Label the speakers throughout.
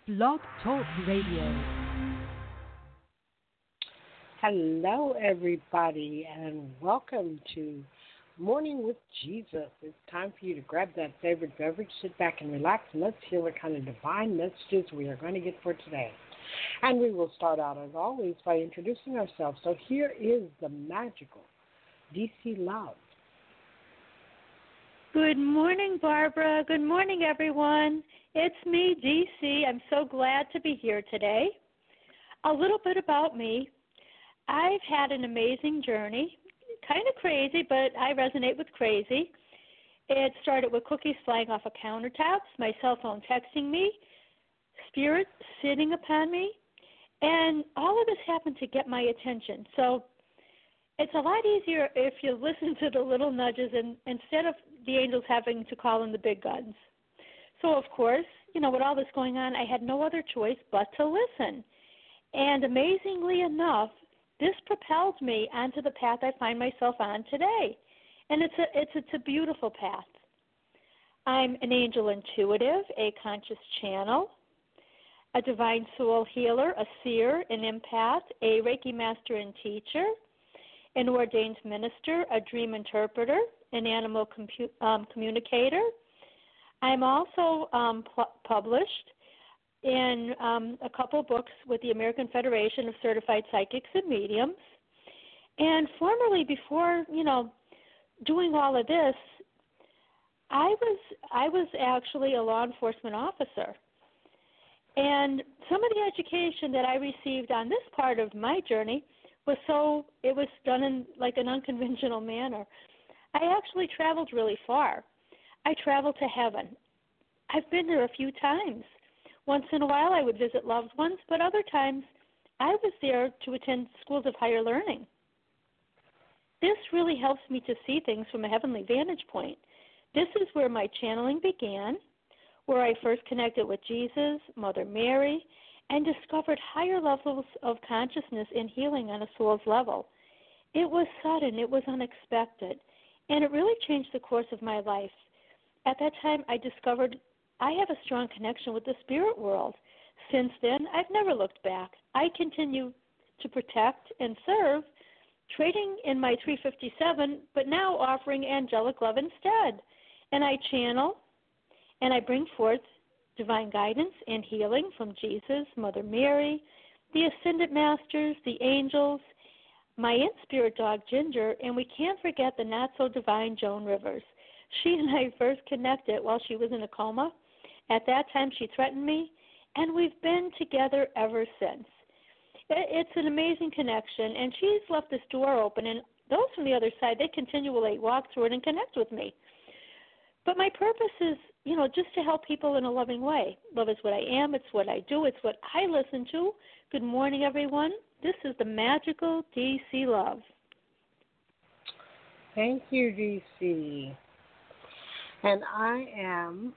Speaker 1: Blog Talk Radio.
Speaker 2: Hello, everybody, and welcome to Morning with Jesus. It's time for you to grab that favorite beverage, sit back and relax, and let's hear what kind of divine messages we are going to get for today. And we will start out, as always, by introducing ourselves. So here is the magical DC Love.
Speaker 3: Good morning, Barbara. Good morning, everyone. It's me, DC. I'm so glad to be here today. A little bit about me. I've had an amazing journey, kind of crazy, but I resonate with crazy. It started with cookies flying off of countertops, my cell phone texting me, spirit sitting upon me, and all of this happened to get my attention. So it's a lot easier if you listen to the little nudges and instead of the angels having to call in the big guns. So, of course, with all this going on, I had no other choice but to listen. And amazingly enough, this propelled me onto the path I find myself on today. And it's a beautiful path. I'm an angel intuitive, a conscious channel, a divine soul healer, a seer, an empath, a Reiki master and teacher, an ordained minister, a dream interpreter, an animal communicator. I'm also published in a couple books with the American Federation of Certified Psychics and Mediums. And formerly, before, doing all of this, I was actually a law enforcement officer. And some of the education that I received on this part of my journey it was done in like an unconventional manner. I actually traveled really far. I traveled to heaven. I've been there a few times. Once in a while I would visit loved ones, but other times I was there to attend schools of higher learning. This really helps me to see things from a heavenly vantage point. This is where my channeling began, where I first connected with Jesus, Mother Mary, and discovered higher levels of consciousness and healing on a soul's level. It was sudden, it was unexpected, and it really changed the course of my life. At that time, I discovered I have a strong connection with the spirit world. Since then, I've never looked back. I continue to protect and serve, trading in my 357, but now offering angelic love instead. And I channel, and I bring forth divine guidance and healing from Jesus, Mother Mary, the Ascended Masters, the angels, my in-spirit dog Ginger, and we can't forget the not-so-divine Joan Rivers. She and I first connected while she was in a coma. At that time, she threatened me, and we've been together ever since. It's an amazing connection, and she's left this door open, and those from the other side, they continually walk through it and connect with me. But my purpose is, just to help people in a loving way. Love is what I am. It's what I do. It's what I listen to. Good morning, everyone. This is the magical DC Love.
Speaker 2: Thank you, DC. And I am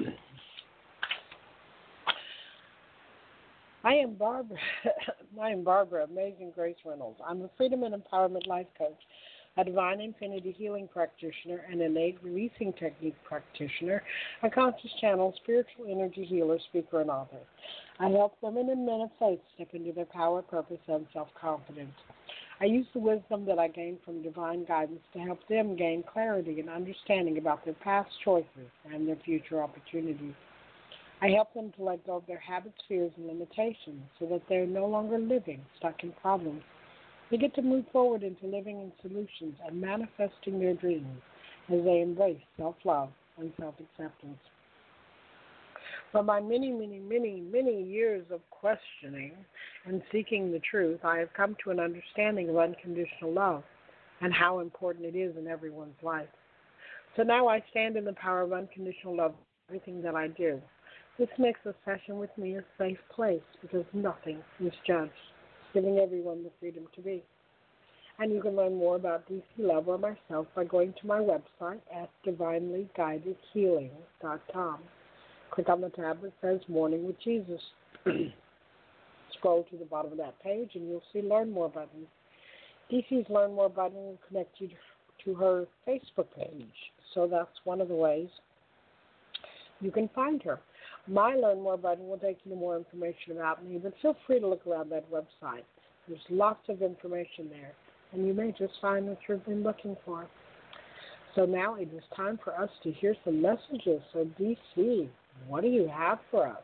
Speaker 2: Barbara. I am Barbara, Amazing Grace Reynolds. I'm a Freedom and Empowerment Life Coach, a Divine Infinity Healing Practitioner, an Innate Releasing Technique Practitioner, a Conscious Channel, Spiritual Energy Healer, Speaker, and Author. I help women and men of faith step into their power, purpose, and self-confidence. I use the wisdom that I gain from divine guidance to help them gain clarity and understanding about their past choices and their future opportunities. I help them to let go of their habits, fears, and limitations so that they're no longer living stuck in problems. They get to move forward into living in solutions and manifesting their dreams as they embrace self-love and self-acceptance. From my many, many, many, many years of questioning and seeking the truth, I have come to an understanding of unconditional love and how important it is in everyone's life. So now I stand in the power of unconditional love in everything that I do. This makes a session with me a safe place because nothing is judged, giving everyone the freedom to be. And you can learn more about DC Love or myself by going to my website at divinelyguidedhealing.com. Click on the tab that says Morning with Jesus. Scroll to the bottom of that page and you'll see Learn More button. DC's Learn More button will connect you to her Facebook page. So that's one of the ways you can find her. My Learn More button will take you to more information about me, but feel free to look around that website. There's lots of information there, and you may just find what you've been looking for. So now it is time for us to hear some messages. So DC, what do you have for us?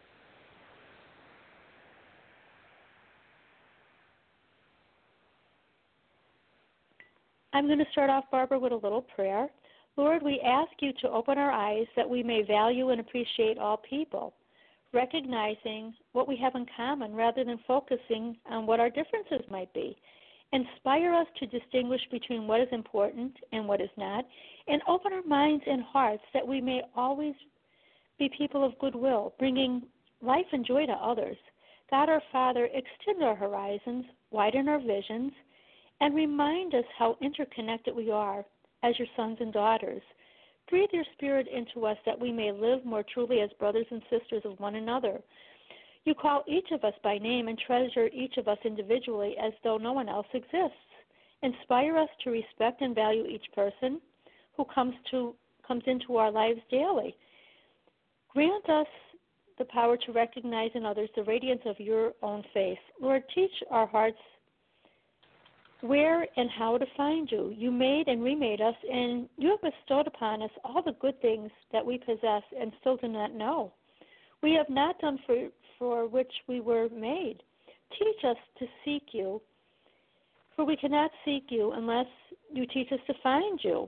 Speaker 3: I'm going to start off, Barbara, with a little prayer. Lord, we ask you to open our eyes that we may value and appreciate all people, recognizing what we have in common rather than focusing on what our differences might be. Inspire us to distinguish between what is important and what is not, and open our minds and hearts that we may always be people of goodwill, bringing life and joy to others. God our Father, extend our horizons, widen our visions, and remind us how interconnected we are as your sons and daughters. Breathe your Spirit into us that we may live more truly as brothers and sisters of one another. You call each of us by name and treasure each of us individually as though no one else exists. Inspire us to respect and value each person who comes into our lives daily. Grant us the power to recognize in others the radiance of your own face. Lord, teach our hearts where and how to find you. You made and remade us, and you have bestowed upon us all the good things that we possess and still do not know. We have not done for which we were made. Teach us to seek you, for we cannot seek you unless you teach us to find you.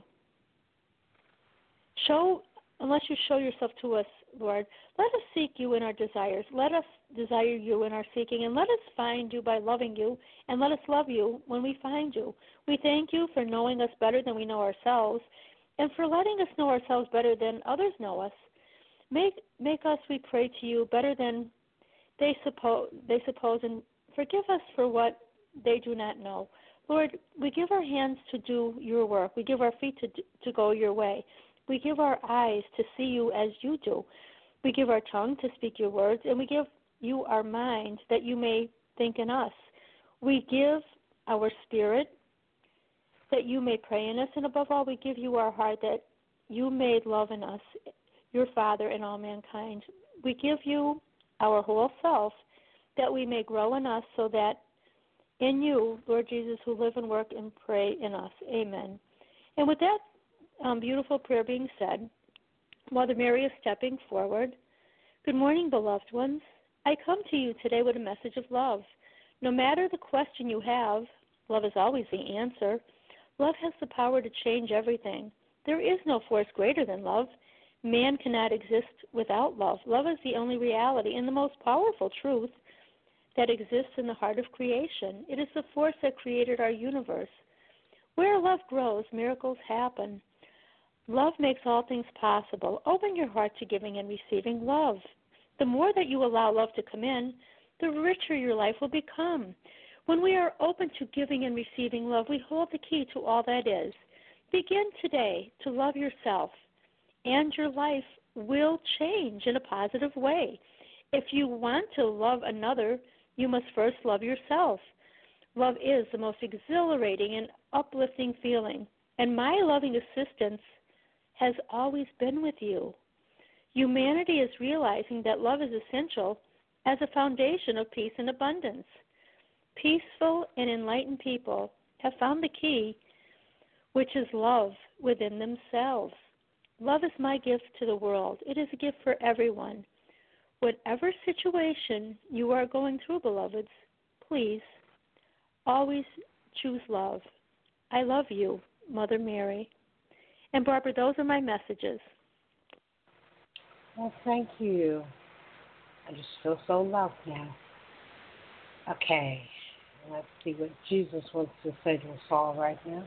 Speaker 3: Unless you show yourself to us, Lord, let us seek you in our desires. Let us desire you in our seeking, and let us find you by loving you, and let us love you when we find you. We thank you for knowing us better than we know ourselves, and for letting us know ourselves better than others know us. Make us, we pray to you, better than they suppose, and forgive us for what they do not know. Lord, we give our hands to do your work. We give our feet to go your way. We give our eyes to see you as you do. We give our tongue to speak your words, and we give you our mind that you may think in us. We give our spirit that you may pray in us, and above all, we give you our heart that you may love in us, your Father and all mankind. We give you our whole self that we may grow in us, so that in you, Lord Jesus, who live and work and pray in us. Amen. And with that beautiful prayer being said, Mother Mary is stepping forward. Good morning, beloved ones. I come to you today with a message of love. No matter the question you have, love is always the answer. Love has the power to change everything. There is no force greater than love. Man cannot exist without love. Love is the only reality and the most powerful truth that exists in the heart of creation. It is the force that created our universe. Where love grows, miracles happen. Love makes all things possible. Open your heart to giving and receiving love. The more that you allow love to come in, the richer your life will become. When we are open to giving and receiving love, we hold the key to all that is. Begin today to love yourself, and your life will change in a positive way. If you want to love another, you must first love yourself. Love is the most exhilarating and uplifting feeling, and my loving assistance has always been with you. Humanity is realizing that love is essential as a foundation of peace and abundance. Peaceful and enlightened people have found the key, which is love within themselves. Love is my gift to the world. It is a gift for everyone. Whatever situation you are going through, beloveds, please always choose love. I love you, Mother Mary. And Barbara, those are my messages.
Speaker 2: Well, thank you. I just feel so loved now. Okay, let's see what Jesus wants to say to us all right now.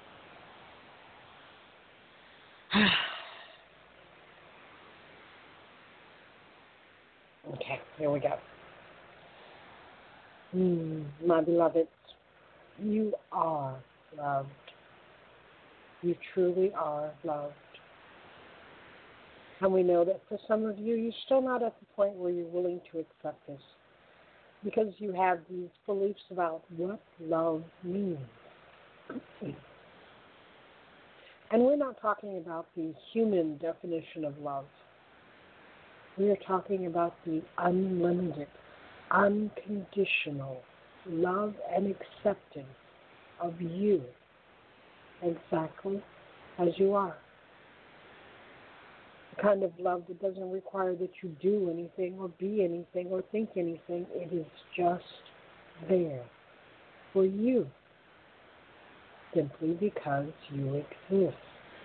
Speaker 2: Okay, here we go. My beloveds, you are loved. You truly are loved. And we know that for some of you, you're still not at the point where you're willing to accept this, because you have these beliefs about what love means. And we're not talking about the human definition of love. We are talking about the unlimited, unconditional love and acceptance of you exactly as you are. The kind of love that doesn't require that you do anything or be anything or think anything. It is just there for you, simply because you exist.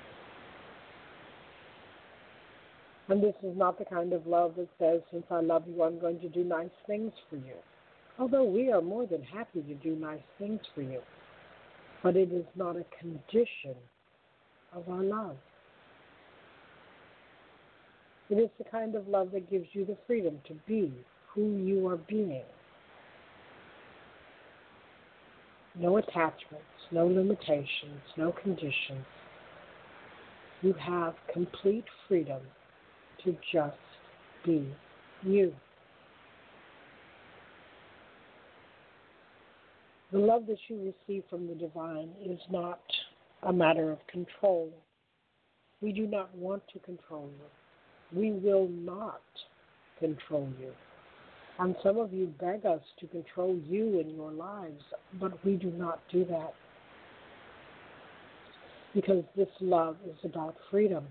Speaker 2: And this is not the kind of love that says, since I love you, I'm going to do nice things for you. Although we are more than happy to do nice things for you. But it is not a condition of our love. It is the kind of love that gives you the freedom to be who you are being. No attachments, no limitations, no conditions. You have complete freedom to just be you. The love that you receive from the divine is not a matter of control. We do not want to control you. We will not control you. And some of you beg us to control you in your lives, but we do not do that. Because this love is about freedom.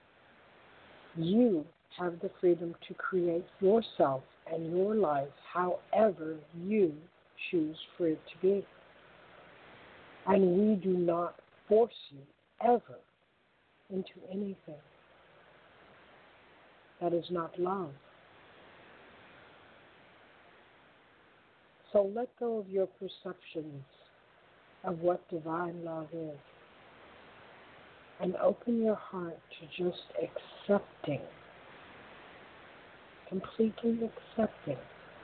Speaker 2: You have the freedom to create yourself and your life however you choose for it to be. And we do not force you ever into anything. That is not love. So let go of your perceptions of what divine love is and open your heart to just accepting, completely accepting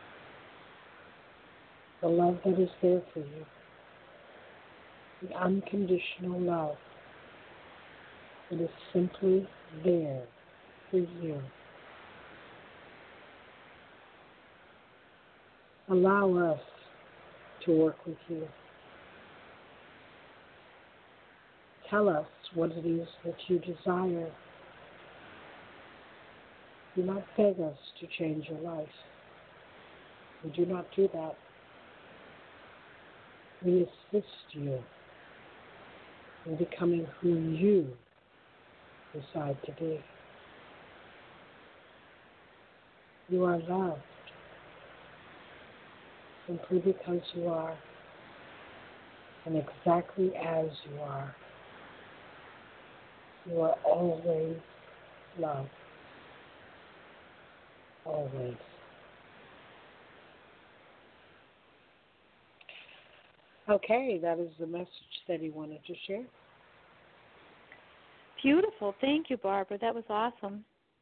Speaker 2: the love that is there for you, the unconditional love that is simply there for you. Allow us to work with you. Tell us what it is that you desire. Do not beg us to change your life. We do not do that. We assist you in becoming who you decide to be. You are loved simply because you are, and exactly as you are. You are always loved. Always. Okay, that is the message that he wanted to share.
Speaker 3: Beautiful. Thank you, Barbara. That was awesome.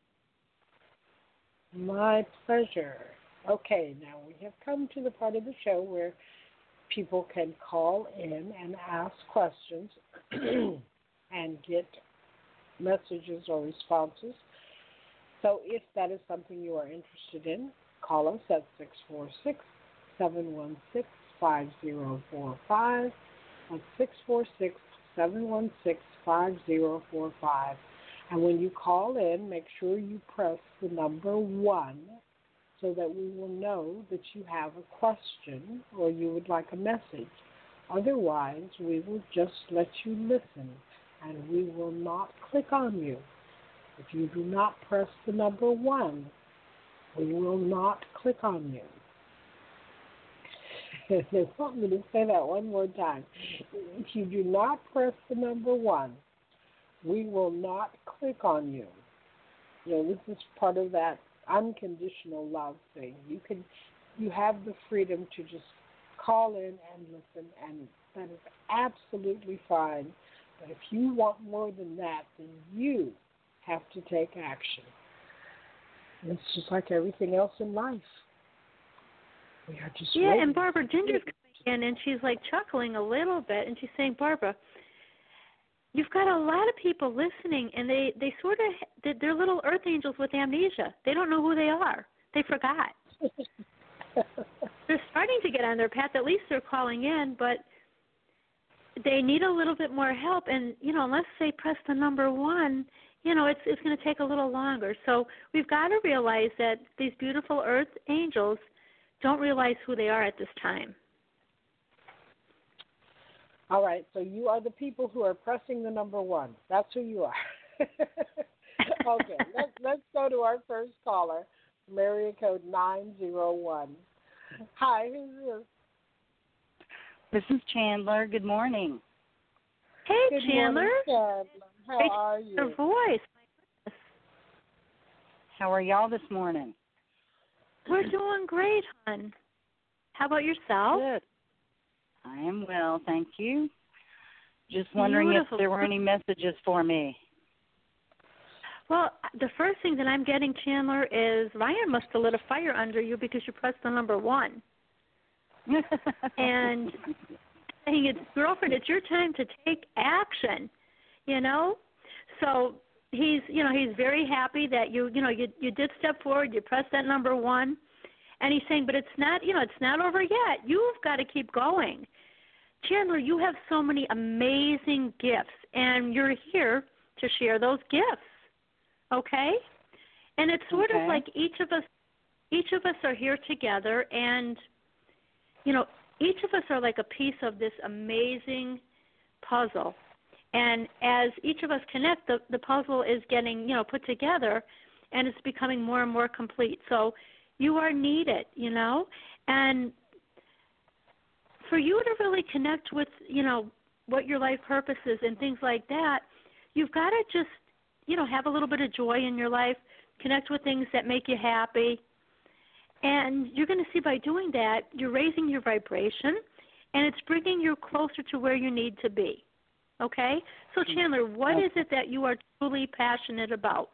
Speaker 2: My pleasure. Okay, now we have come to the part of the show where people can call in and ask questions and get messages or responses. So if that is something you are interested in, call us at 646-716-5045. That's 646-716-5045. And when you call in, make sure you press the number 1 so that we will know that you have a question or you would like a message. Otherwise, we will just let you listen and we will not click on you. If you do not press the number 1, we will not click on you. They want me to say that one more time. If you do not press the number 1, we will not click on you. You know, this is part of that unconditional love thing. You have the freedom to just call in and listen, and that is absolutely fine. But if you want more than that, then you have to take action. And it's just like everything else in life. We are just
Speaker 3: Yeah,
Speaker 2: waiting.
Speaker 3: and Barbara Ginger's coming in, and she's like chuckling a little bit, and she's saying, Barbara, you've got a lot of people listening, and they sort of, they're little earth angels with amnesia. They don't know who they are. They forgot. They're starting to get on their path. At least they're calling in, but they need a little bit more help. And, you know, unless they press the number 1, it's going to take a little longer. So we've got to realize that these beautiful earth angels don't realize who they are at this time.
Speaker 2: All right, so you are the people who are pressing the number 1. That's who you are. Okay, let's go to our first caller, area code 901. Hi, who's this?
Speaker 4: This is Chandler. Good morning.
Speaker 3: Hey,
Speaker 2: Good
Speaker 3: Chandler.
Speaker 2: Morning, Chandler. How are you?
Speaker 3: Your voice.
Speaker 4: How are y'all this morning?
Speaker 3: We're doing great, hon. How about yourself?
Speaker 4: Good. I am well, thank you. Just wondering
Speaker 3: Beautiful.
Speaker 4: if there were any messages for me.
Speaker 3: Well, the first thing that I'm getting, Chandler, is Ryan must have lit a fire under you because you pressed the number 1. And saying, it's girlfriend, it's your time to take action, So he's very happy that you did step forward, you pressed that number 1, and he's saying, but it's not, it's not over yet. You've got to keep going. Chandler, you have so many amazing gifts, and you're here to share those gifts. Okay? And it's sort of like each of us are here together, and each of us are like a piece of this amazing puzzle. And as each of us connect, the puzzle is getting, put together, and it's becoming more and more complete. So you are needed, and for you to really connect with, what your life purpose is and things like that, you've got to just, have a little bit of joy in your life, connect with things that make you happy. And you're going to see by doing that, you're raising your vibration, and it's bringing you closer to where you need to be. Okay? So, Chandler, what is it that you are truly passionate about?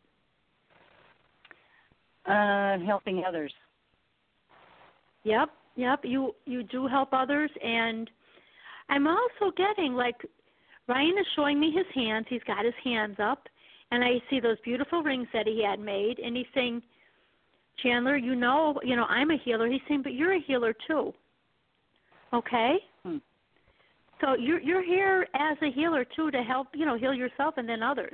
Speaker 4: Helping others.
Speaker 3: Yep. You do help others, and I'm also getting, Ryan is showing me his hands. He's got his hands up, and I see those beautiful rings that he had made, and he's saying, Chandler, I'm a healer. He's saying, but you're a healer too. Okay? So you're here as a healer too to help, heal yourself and then others.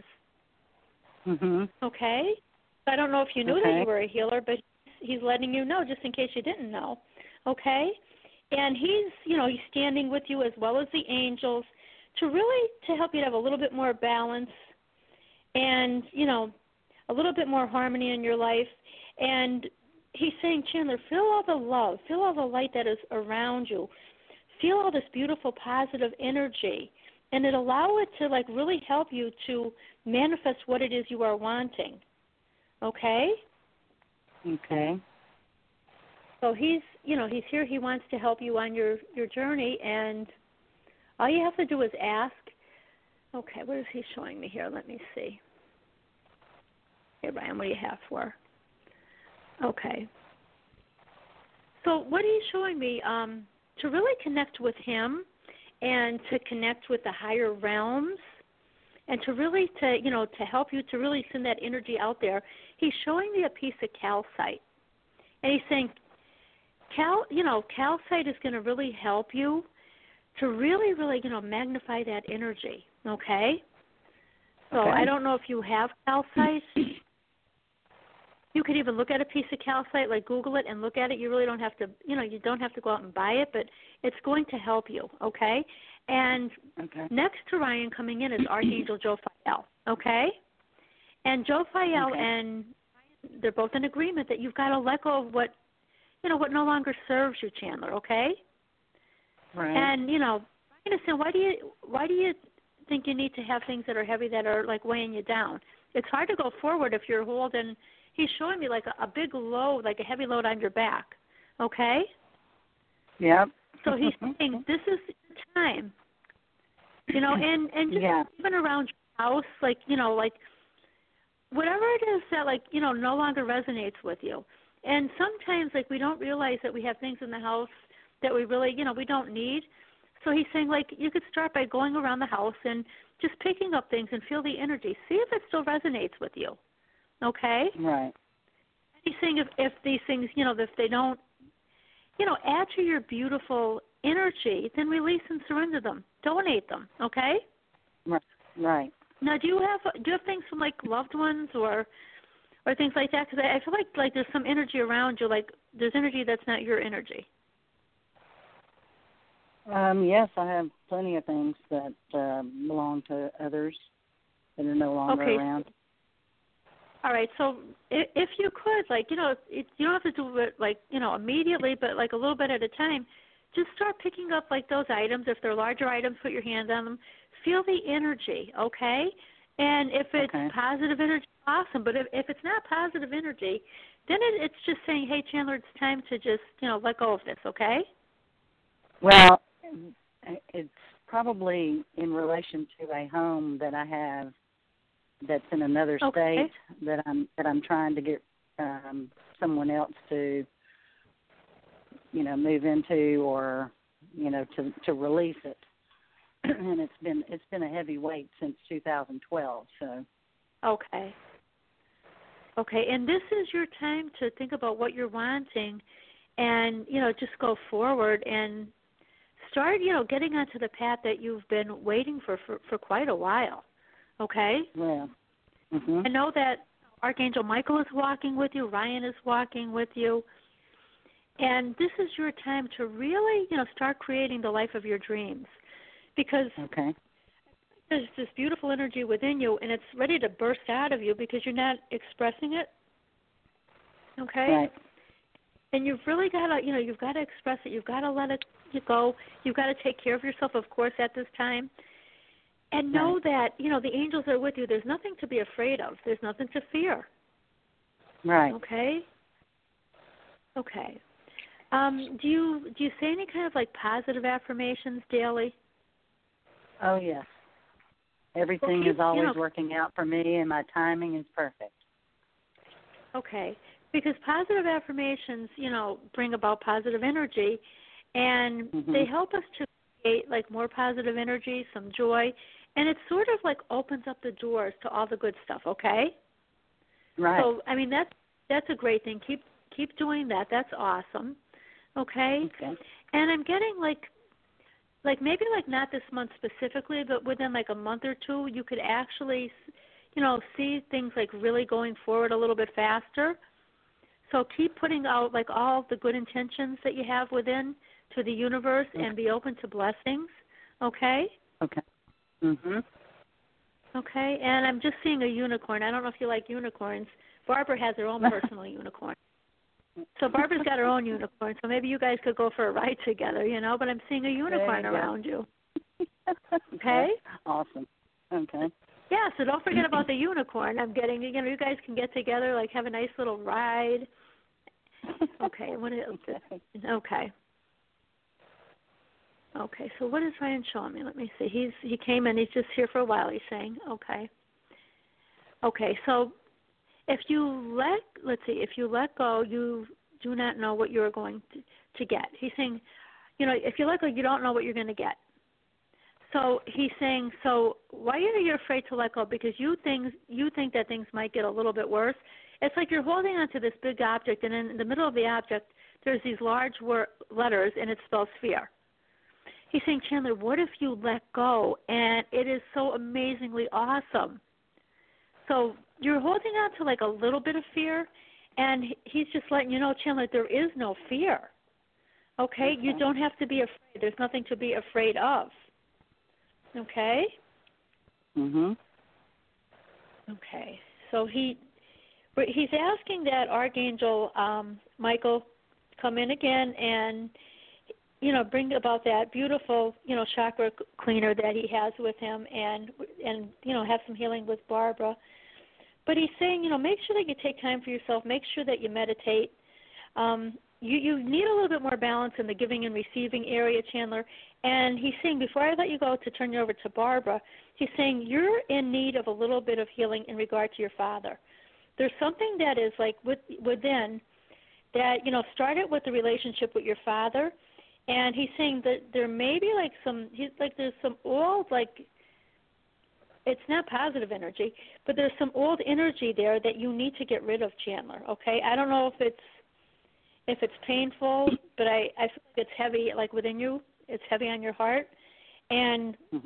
Speaker 3: Okay? I don't know if you knew that you were a healer, but he's letting you know just in case you didn't know. Okay? And he's standing with you as well as the angels to help you to have a little bit more balance and, a little bit more harmony in your life. And he's saying, Chandler, feel all the love, feel all the light that is around you. Feel all this beautiful positive energy, and it allow it to really help you to manifest what it is you are wanting. Okay?
Speaker 4: Okay.
Speaker 3: So he's here. He wants to help you on your journey, and all you have to do is ask. Okay, what is he showing me here? Let me see. Hey, Ryan, what do you have for? Okay. So what he's showing me, to really connect with him and to connect with the higher realms and to really to help you to really send that energy out there, he's showing me a piece of calcite. And he's saying, calcite is going to really help you to really, really, magnify that energy, okay? So I don't know if you have calcite. You could even look at a piece of calcite, Google it and look at it. You really don't have to, you don't have to go out and buy it, but it's going to help you, okay? And next to Ryan coming in is Archangel Jophiel, okay? And Jophiel and Ryan, they're both in agreement that you've got to let go of what no longer serves you, Chandler, okay?
Speaker 4: Right.
Speaker 3: And, Ryan is saying, why do you think you need to have things that are heavy that are, weighing you down? It's hard to go forward if you're holding. He's showing me a big load, a heavy load on your back, okay?
Speaker 4: Yep.
Speaker 3: So he's saying this is the time, and just even around your house, whatever it is that, no longer resonates with you. And sometimes, we don't realize that we have things in the house that we really, we don't need. So he's saying, you could start by going around the house and just picking up things and feel the energy. See if it still resonates with you. Okay?
Speaker 4: Right.
Speaker 3: He's saying if these things, if they don't, add to your beautiful energy, then release and surrender them. Donate them. Okay?
Speaker 4: Right.
Speaker 3: Now, do you have things from like loved ones or things like that? Because I feel like there's some energy around you, like there's energy that's not your energy.
Speaker 4: Yes, I have plenty of things that belong to others that are no longer around.
Speaker 3: All right, so if you could, like, you don't have to do it, like, immediately, but, like, a little bit at a time, just start picking up, like, those items. If they're larger items, put your hands on them. Feel the energy, okay? And if it's positive energy, awesome. But if it's not positive energy, then it's just saying, hey, Chandler, it's time to just, let go of this, okay?
Speaker 4: Well, it's probably in relation to a home that I have that's in another state that I'm trying to get someone else to move into or to release it. And it's been a heavy weight since 2012. So
Speaker 3: okay, and this is your time to think about what you're wanting, and just go forward and start getting onto the path that you've been waiting for quite a while. Okay?
Speaker 4: Yeah. Mm-hmm.
Speaker 3: I know that Archangel Michael is walking with you, Ryan is walking with you, and this is your time to really, start creating the life of your dreams, because there's this beautiful energy within you, and it's ready to burst out of you because you're not expressing it. Okay?
Speaker 4: Right.
Speaker 3: And you've really got to, you've got to express it. You've got to let it go. You've got to take care of yourself, of course, at this time. And know that, the angels are with you. There's nothing to be afraid of. There's nothing to fear.
Speaker 4: Right.
Speaker 3: Okay? Okay. Do you say any kind of, like, positive affirmations daily?
Speaker 4: Oh, yes. Everything is always working out for me, and my timing is perfect.
Speaker 3: Okay. Because positive affirmations, bring about positive energy, and they help us to create, like, more positive energy, some joy, and it sort of, like, opens up the doors to all the good stuff, okay?
Speaker 4: Right.
Speaker 3: So, I mean, that's a great thing. Keep doing that. That's awesome, okay? And I'm getting, like maybe, like, not this month specifically, but within, like, a month or two, you could actually, see things, like, really going forward a little bit faster. So keep putting out, like, all the good intentions that you have within to the universe and be open to blessings, okay?
Speaker 4: Okay. Mhm.
Speaker 3: Okay, and I'm just seeing a unicorn. I don't know if you like unicorns. Barbara has her own personal unicorn. So Barbara's got her own unicorn, so maybe you guys could go for a ride together, but I'm seeing a unicorn around you. Okay?
Speaker 4: Awesome. Okay.
Speaker 3: Yeah, so don't forget about the unicorn. I'm getting, you guys can get together, like, have a nice little ride. Okay, what is it? Okay. Okay, so what is Ryan showing me? Let me see. He came in. He's just here for a while, he's saying. Okay. Okay, so if you let go, you do not know what you're going to get. He's saying, if you let go, you don't know what you're going to get. So he's saying, so why are you afraid to let go? Because you think that things might get a little bit worse. It's like you're holding onto this big object, and in the middle of the object, there's these large letters, and it spells fear. He's saying, Chandler, what if you let go? And it is so amazingly awesome. So you're holding on to, like, a little bit of fear, and he's just letting you know, Chandler, there is no fear. Okay? You don't have to be afraid. There's nothing to be afraid of. Okay?
Speaker 4: Mhm.
Speaker 3: Okay. So he's asking that Archangel Michael come in again and, bring about that beautiful, chakra cleaner that he has with him and have some healing with Barbara. But he's saying, make sure that you take time for yourself. Make sure that you meditate. You need a little bit more balance in the giving and receiving area, Chandler. And he's saying, before I let you go to turn you over to Barbara, he's saying you're in need of a little bit of healing in regard to your father. There's something that is, like, within that, started with the relationship with your father. And he's saying that there may be, like, there's some old, like, it's not positive energy, but there's some old energy there that you need to get rid of, Chandler, okay? I don't know if it's painful, but I feel like it's heavy, like, within you. It's heavy on your heart. And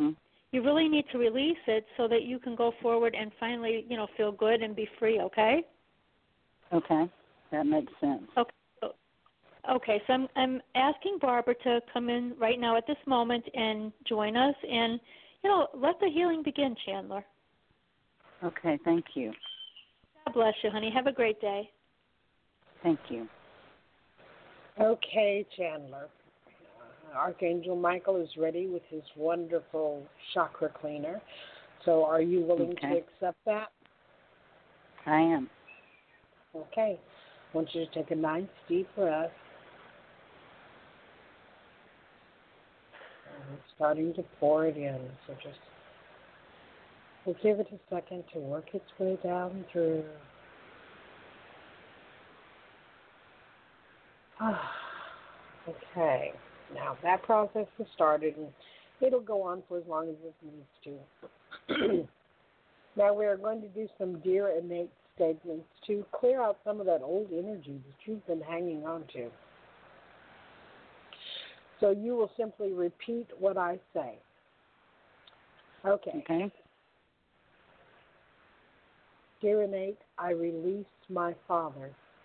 Speaker 3: You really need to release it so that you can go forward and finally, feel good and be free, okay?
Speaker 4: Okay, that makes sense.
Speaker 3: Okay, so I'm asking Barbara to come in right now at this moment and join us, and, let the healing begin, Chandler.
Speaker 4: Okay, thank you.
Speaker 3: God bless you, honey. Have a great day.
Speaker 4: Thank you.
Speaker 2: Okay, Chandler. Archangel Michael is ready with his wonderful chakra cleaner. So are you willing to accept that?
Speaker 4: I am.
Speaker 2: Okay. I want you to take a nice deep breath. And it's starting to pour it in. So just we'll give it a second to work its way down through. Okay. Now, that process has started, and it'll go on for as long as it needs to. Now, we are going to do some dear innate statements to clear out some of that old energy that you've been hanging on to. So you will simply repeat what I say. Okay. Dear innate, I release my father.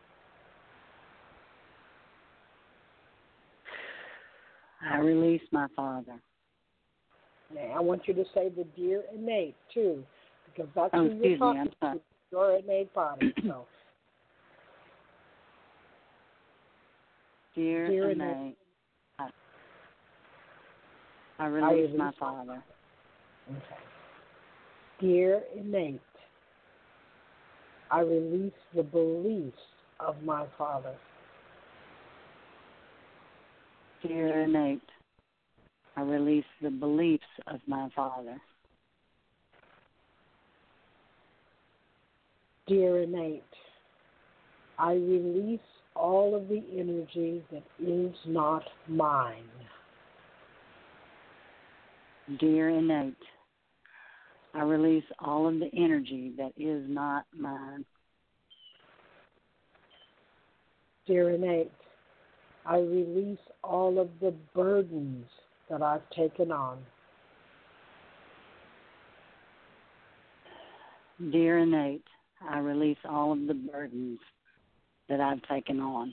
Speaker 4: I release my father.
Speaker 2: Now, I want you to say the dear innate, too, because that's who you're talking to, your innate body. So,
Speaker 4: dear innate, I release my father.
Speaker 2: Okay. Dear innate, I release the beliefs of my father.
Speaker 4: Dear innate, I release the beliefs of my father.
Speaker 2: Dear innate, I release all of the energy that is not mine.
Speaker 4: Dear innate, I release all of the energy that is not mine.
Speaker 2: Dear innate, I release all of the burdens that I've taken on.
Speaker 4: Dear innate, I release all of the burdens that I've taken on.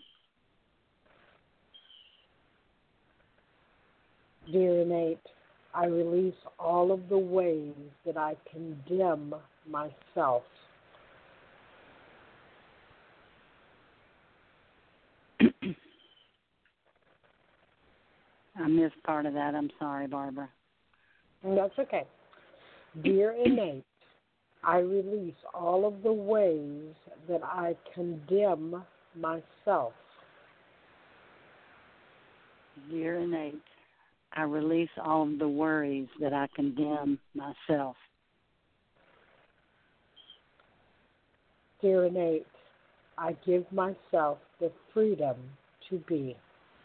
Speaker 2: Dear innate, I release all of the ways that I condemn myself.
Speaker 4: I missed part of that. I'm sorry, Barbara.
Speaker 2: That's okay. Dear innate, I release all of the ways that I condemn myself.
Speaker 4: Dear innate, I release all of the worries that I condemn myself.
Speaker 2: Dear innate, I give myself the freedom to be.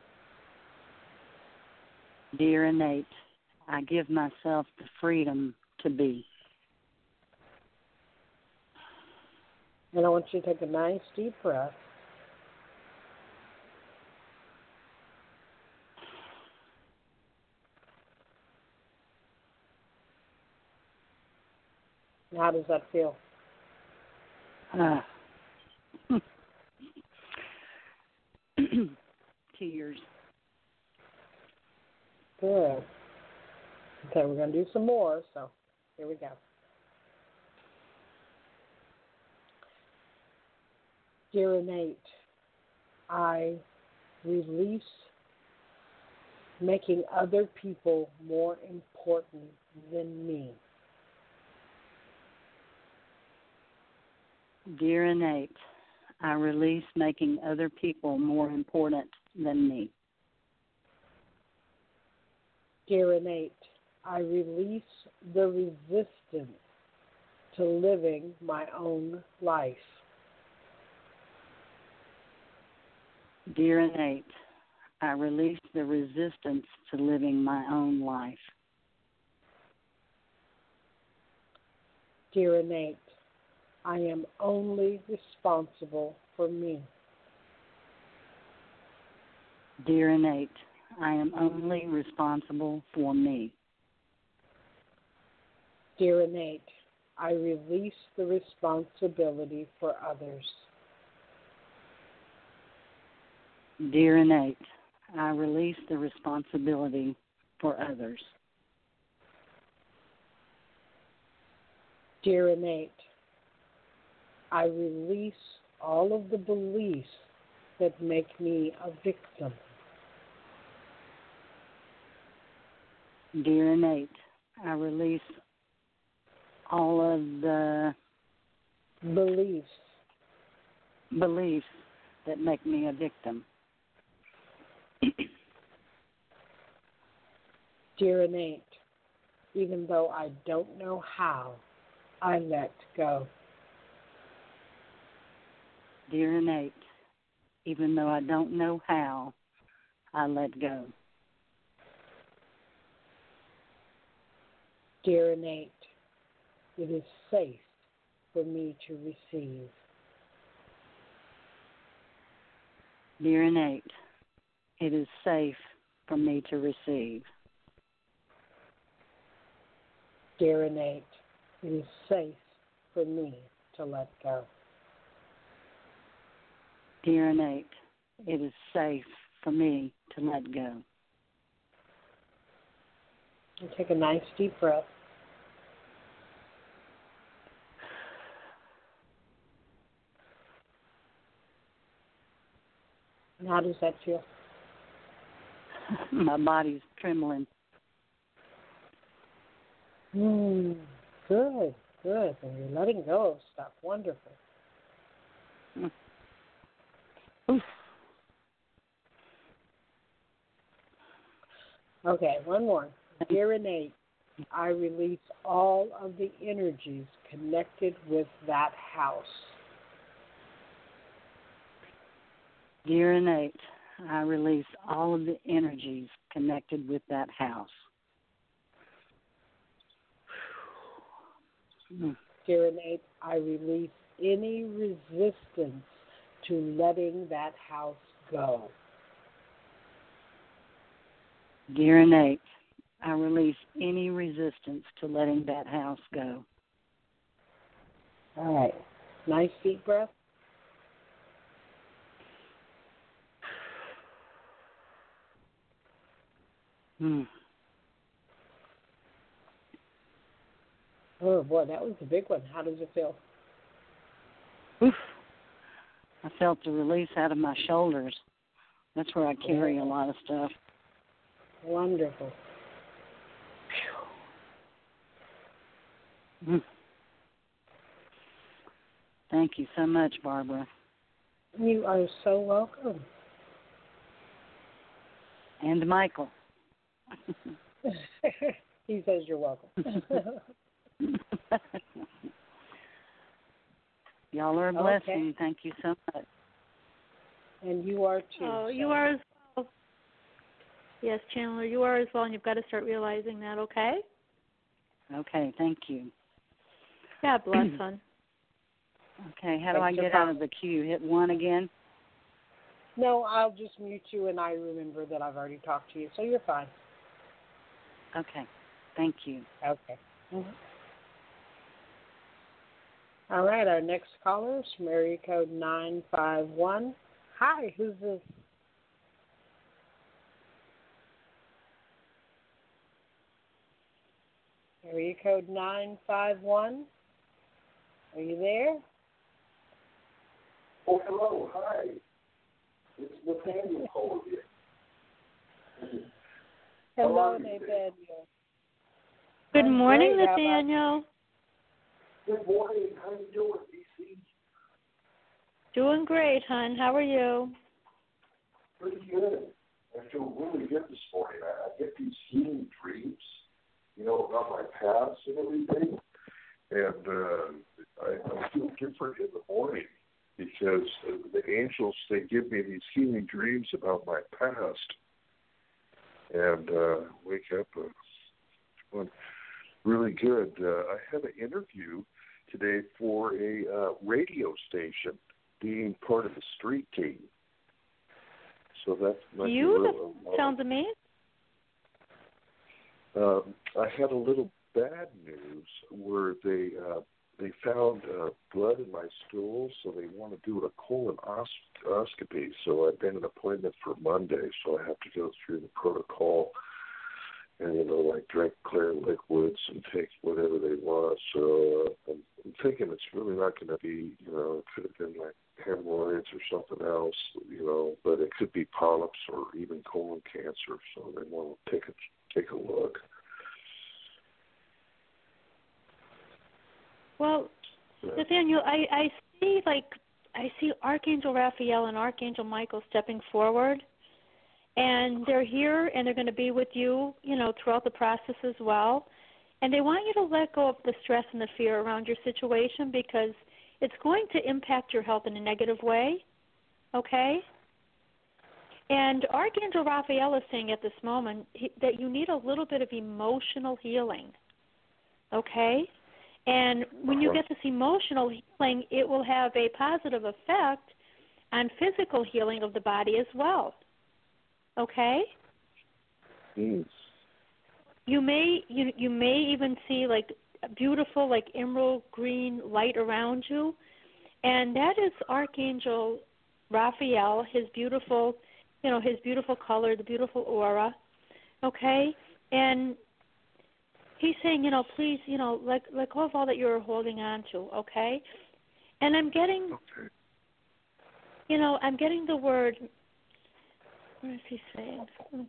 Speaker 4: Dear innate, I give myself the freedom to be.
Speaker 2: And I want you to take a nice deep breath. How does that feel?
Speaker 4: Tears.
Speaker 2: Good. Okay, we're going to do some more, so here we go. Dear innate, I release making other people more important than me.
Speaker 4: Dear innate, I release making other people more important than me.
Speaker 2: Dear innate, I release the resistance to living my own life.
Speaker 4: Dear innate, I release the resistance to living my own life.
Speaker 2: Dear innate, I am only responsible for me.
Speaker 4: Dear innate, I am only responsible for me.
Speaker 2: Dear Innate, I release the responsibility for others.
Speaker 4: Dear Innate, I release the responsibility for others.
Speaker 2: Dear Innate, I release all of the beliefs that make me a victim.
Speaker 4: Dear Innate, I release all of the
Speaker 2: beliefs
Speaker 4: that make me a victim.
Speaker 2: Dear Innate, even though I don't know how, I let go.
Speaker 4: Dear Innate, even though I don't know how, I let go.
Speaker 2: Dear Innate, it is safe for me to receive.
Speaker 4: Dear Innate, it is safe for me to receive.
Speaker 2: Dear Innate, it is safe for me to let go.
Speaker 4: Dear Innate, it is safe for me to let go.
Speaker 2: And take a nice deep breath. And how does that feel?
Speaker 4: My body's trembling.
Speaker 2: Good, good. And you're letting go of stuff. Wonderful.
Speaker 4: Oof.
Speaker 2: Okay, one more. Dear Innate, I release all of the energies connected with that house.
Speaker 4: Dear Innate, I release all of the energies connected with that house.
Speaker 2: Dear Innate, I release any resistance to letting that house go.
Speaker 4: Dear Innate, I release any resistance to letting that house go.
Speaker 2: All right. Nice deep breath. Oh, boy, that was a big one. How does it feel?
Speaker 4: Oof. I felt the release out of my shoulders. That's where I carry a lot of stuff.
Speaker 2: Wonderful.
Speaker 4: Thank you so much, Barbara.
Speaker 2: You are so welcome.
Speaker 4: And Michael.
Speaker 2: He says you're welcome.
Speaker 4: Y'all are a blessing. Thank you so much.
Speaker 2: And you are too.
Speaker 3: Oh, you are as well. Yes, Chandler, you are as well, and you've got to start realizing that, okay?
Speaker 4: Okay, thank you.
Speaker 3: God bless, hon.
Speaker 4: Okay, how do I get out of the queue? Hit 1 again?
Speaker 2: No, I'll just mute you, and I remember that I've already talked to you, so you're fine.
Speaker 4: Okay, thank you.
Speaker 2: Okay. Mm-hmm. All right, our next caller is from area code 951. Hi, who's this? Area code 951. Are you there?
Speaker 5: Oh, hello, hi. It's Nathaniel calling you.
Speaker 2: Hello, Nathaniel.
Speaker 3: Good morning, Nathaniel.
Speaker 5: Good morning. How you doing, DC?
Speaker 3: Doing great, hon. How are you?
Speaker 5: Pretty good. I feel really good this morning. I get these healing dreams, about my past and everything. And I feel different in the morning because the angels, they give me these healing dreams about my past. And wake up feeling really good. I had an interview today for a radio station, being part of the street team. So that's
Speaker 3: beautiful. Sounds amazing.
Speaker 5: I had a little bad news where they found blood in my stool, so they want to do a colonoscopy. So I've been an appointment for Monday, so I have to go through the protocol and, like drink clear liquids and take whatever they want. So I'm thinking it's really not going to be, it could have been like hemorrhoids or something else, but it could be polyps or even colon cancer. So they want to take a look.
Speaker 3: Well, Nathaniel, I see Archangel Raphael and Archangel Michael stepping forward, and they're here and they're going to be with you, throughout the process as well. And they want you to let go of the stress and the fear around your situation because it's going to impact your health in a negative way, okay? And Archangel Raphael is saying at this moment that you need a little bit of emotional healing, okay? And when you get this emotional healing, it will have a positive effect on physical healing of the body as well. Okay?
Speaker 5: Yes.
Speaker 3: You may even see like a beautiful like emerald green light around you, and that is Archangel Raphael, his beautiful color, the beautiful aura. Okay? And he's saying, please, let go of all that you're holding on to, okay? And I'm getting, I'm getting the word, what is he saying?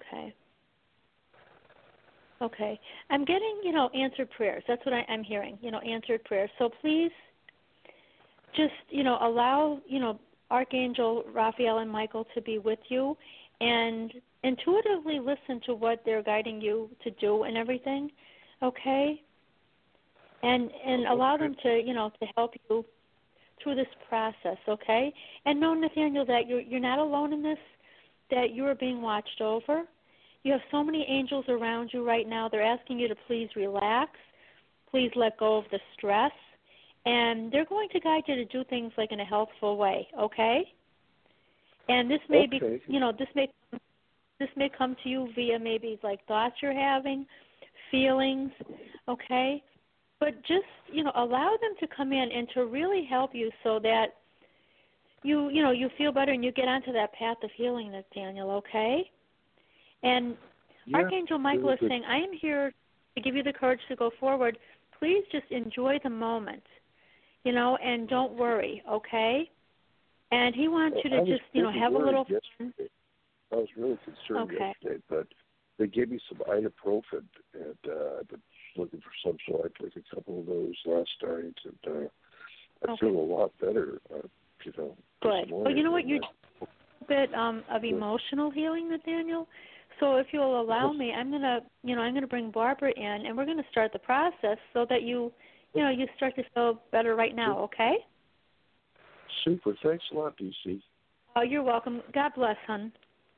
Speaker 3: Okay. I'm getting, answered prayers. That's what I'm hearing, answered prayers. So please just, allow, Archangel Raphael and Michael to be with you and intuitively listen to what they're guiding you to do and everything. Okay, and allow them to to help you through this process. Okay, and know, Nathaniel, that you're not alone in this. That you are being watched over. You have so many angels around you right now. They're asking you to please relax, please let go of the stress, and they're going to guide you to do things like in a healthful way. Okay, and this may be this may come to you via maybe like thoughts you're having, feelings, okay? But just, allow them to come in and to really help you so that you feel better and you get onto that path of healing, Nathaniel, okay? And Archangel Michael is saying, I am here to give you the courage to go forward. Please just enjoy the moment, and don't worry, okay? And he wants you to just, have a little fun.
Speaker 5: I was really concerned yesterday, but they gave me some ibuprofen, and I've been looking for some, so I took a couple of those last night, and I feel a lot better,
Speaker 3: Good. Well, you know what? You're doing a bit of emotional healing, Nathaniel. So if you'll allow me, I'm gonna bring Barbara in, and we're gonna start the process so that you start to feel better right now. Okay?
Speaker 5: Super. Thanks a lot, DC.
Speaker 3: Oh, you're welcome. God bless, hon.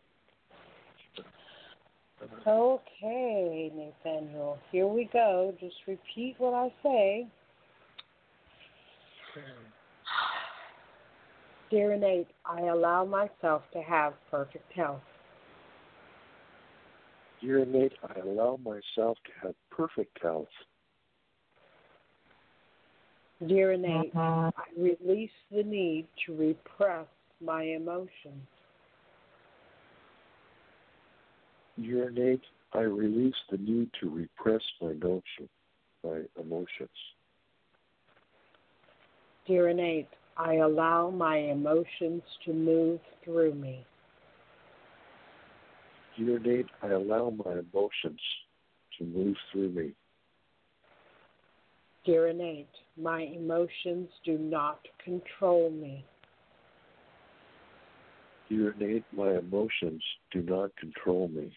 Speaker 2: Okay, Nathaniel, here we go. Just repeat what I say. Dear Innate, I allow myself to have perfect health.
Speaker 5: Dear Innate, I allow myself to have perfect health.
Speaker 2: Dear Innate, I release the need to repress my emotions.
Speaker 5: Dear Innate, I release the need to repress my emotions.
Speaker 2: Dear Innate, I allow my emotions to move through me.
Speaker 5: Dear Innate, I allow my emotions to move through me.
Speaker 2: Dear Innate, my emotions do not control me.
Speaker 5: Dear Innate, my emotions do not control me.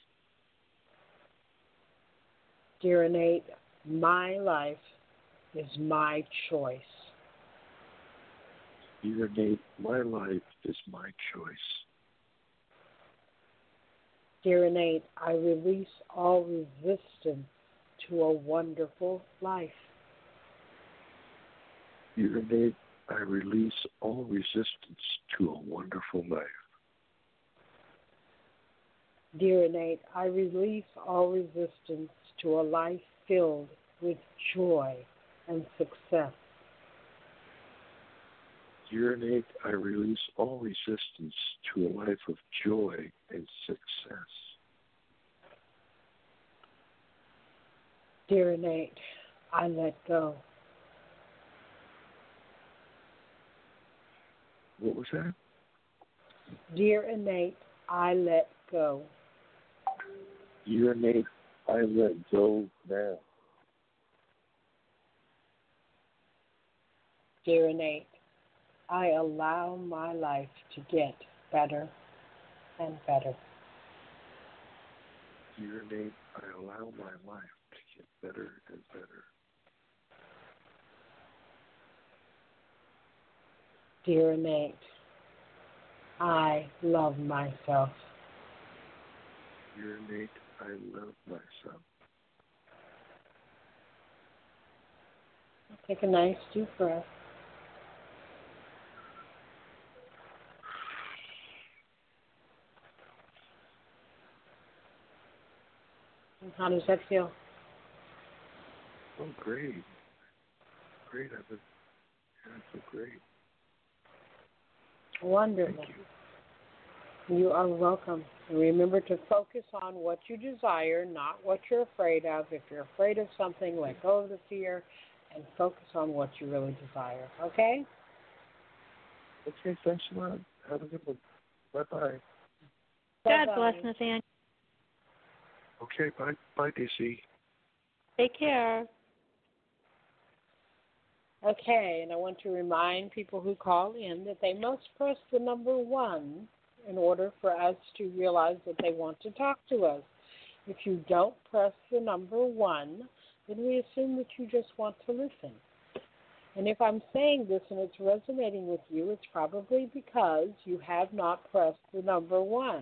Speaker 2: Dear Innate, my life is my choice.
Speaker 5: Dear Innate, my life is my choice.
Speaker 2: Dear Innate, I release all resistance to a wonderful life.
Speaker 5: Dear Innate, I release all resistance to a wonderful life.
Speaker 2: Dear Innate, I release all resistance to a life filled with joy and success.
Speaker 5: Dear Innate, I release all resistance to a life of joy and success.
Speaker 2: Dear Innate, I let go.
Speaker 5: What was that?
Speaker 2: Dear Innate, I let go.
Speaker 5: Dear Innate, I let go now.
Speaker 2: Dear Innate, I allow my life to get better and better.
Speaker 5: Dear Innate, I allow my life to get better and better.
Speaker 2: Dear Innate, I love myself.
Speaker 5: Dear Innate, I love myself.
Speaker 2: Take a nice deep breath. And how does that feel?
Speaker 5: Oh, great. Great. I feel great.
Speaker 2: Wonderful.
Speaker 5: Thank you.
Speaker 2: You are welcome. And remember to focus on what you desire, not what you're afraid of. If you're afraid of something, let go of the fear and focus on what you really desire. Okay?
Speaker 5: Okay, thanks a lot. Have a good one. Bye-bye.
Speaker 3: God
Speaker 2: Bye-bye.
Speaker 3: bless, Nathaniel.
Speaker 5: Okay, bye, DC.
Speaker 3: Take care.
Speaker 2: Okay, and I want to remind people who call in that they must press the number 1 in order for us to realize that they want to talk to us. If you don't press the number 1, then we assume that you just want to listen. And if I'm saying this and it's resonating with you, it's probably because you have not pressed the number 1.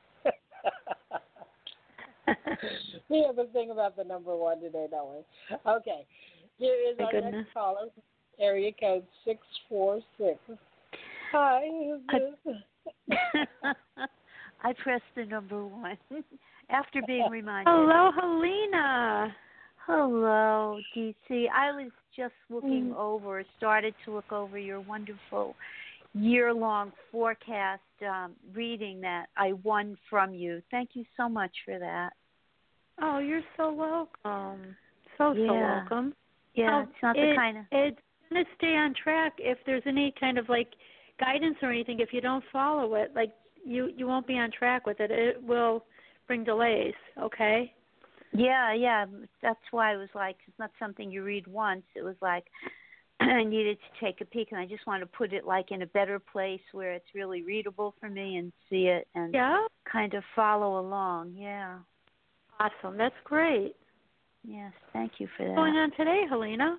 Speaker 2: We have a thing about the number 1 today, don't we? Okay. Here is
Speaker 3: My
Speaker 2: our
Speaker 3: goodness.
Speaker 2: next caller, area code 646. Hi, who's this?
Speaker 6: I pressed the number 1 after being reminded.
Speaker 3: Hello, Helena.
Speaker 6: Hello, DC. I was just started to look over your wonderful year-long forecast reading that I won from you. Thank you so much for that.
Speaker 3: Oh, you're so welcome. So welcome.
Speaker 6: Yeah, it's not the kind of...
Speaker 3: It's going to stay on track if there's any kind of, like, guidance or anything. If you don't follow it, like, you won't be on track with it. It will bring delays, okay?
Speaker 6: Yeah. That's why it was like, it's not something you read once. It was like, I needed to take a peek, and I just want to put it, like, in a better place where it's really readable for me and see it and kind of follow along. Yeah.
Speaker 3: Awesome. That's great.
Speaker 6: Yes, thank you for that.
Speaker 3: What's going on today, Helena?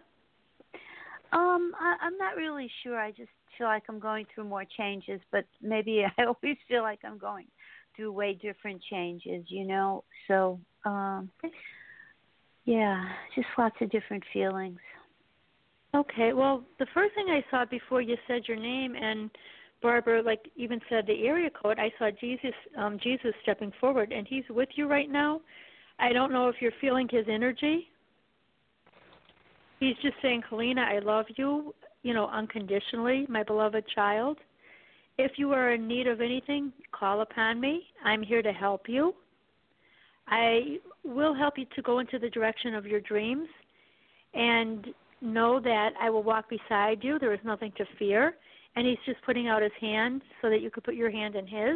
Speaker 6: I'm not really sure. I just feel like I'm going through more changes, but maybe I always feel like I'm going through way different changes, you know. So, yeah, just lots of different feelings.
Speaker 3: Okay. Well, the first thing I saw before you said your name and Barbara, like, even said the area code, I saw Jesus stepping forward, and he's with you right now. I don't know if you're feeling his energy. He's just saying, Helena, I love you, unconditionally, my beloved child. If you are in need of anything, call upon me. I'm here to help you. I will help you to go into the direction of your dreams, and know that I will walk beside you. There is nothing to fear. And he's just putting out his hand so that you could put your hand in his.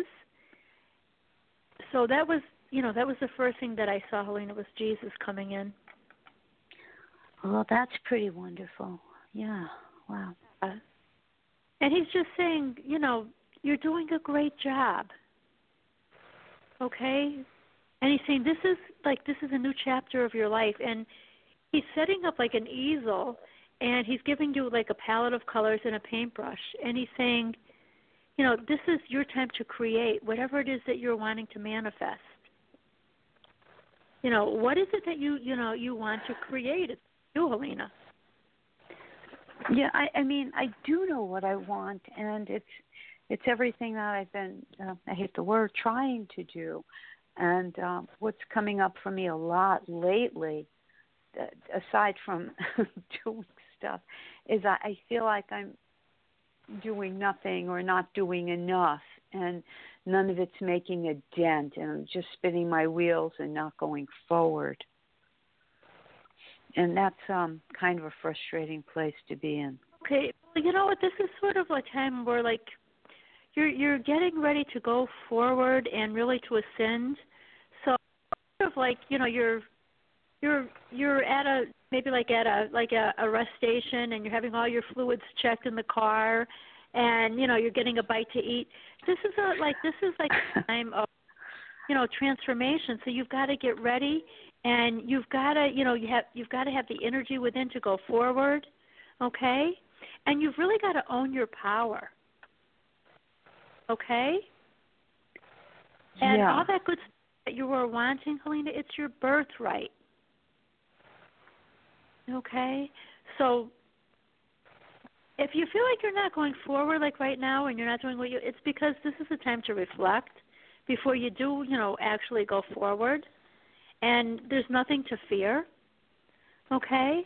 Speaker 3: So that was the first thing that I saw, Helena, was Jesus coming in.
Speaker 6: Well, that's pretty wonderful. Yeah, wow.
Speaker 3: And he's just saying, you're doing a great job. Okay? And he's saying this is a new chapter of your life. And he's setting up like an easel, and he's giving you like a palette of colors and a paintbrush. And he's saying, this is your time to create whatever it is that you're wanting to manifest. What is it that you want to create? It's you, Helena.
Speaker 6: Yeah, I mean, I do know what I want, and it's everything that I've been, I hate the word, trying to do. And what's coming up for me a lot lately aside from doing stuff, is I feel like I'm doing nothing or not doing enough, and none of it's making a dent, and I'm just spinning my wheels and not going forward. And that's kind of a frustrating place to be in.
Speaker 3: Okay, well, you know what? This is sort of a time where, like, you're getting ready to go forward and really to ascend. So, sort of like, you know, you're at a maybe like at a rest station, and you're having all your fluids checked in the car, and you know you're getting a bite to eat. This is like a time of, you know, transformation. So you've got to get ready, and you've got to, you know, you've got to have the energy within to go forward, okay? And you've really got to own your power, okay? And all that good stuff that you were wanting, Helena, it's your birthright. Okay? So if you feel like you're not going forward like right now and you're not doing it's because this is a time to reflect before you do, you know, actually go forward. And there's nothing to fear. Okay?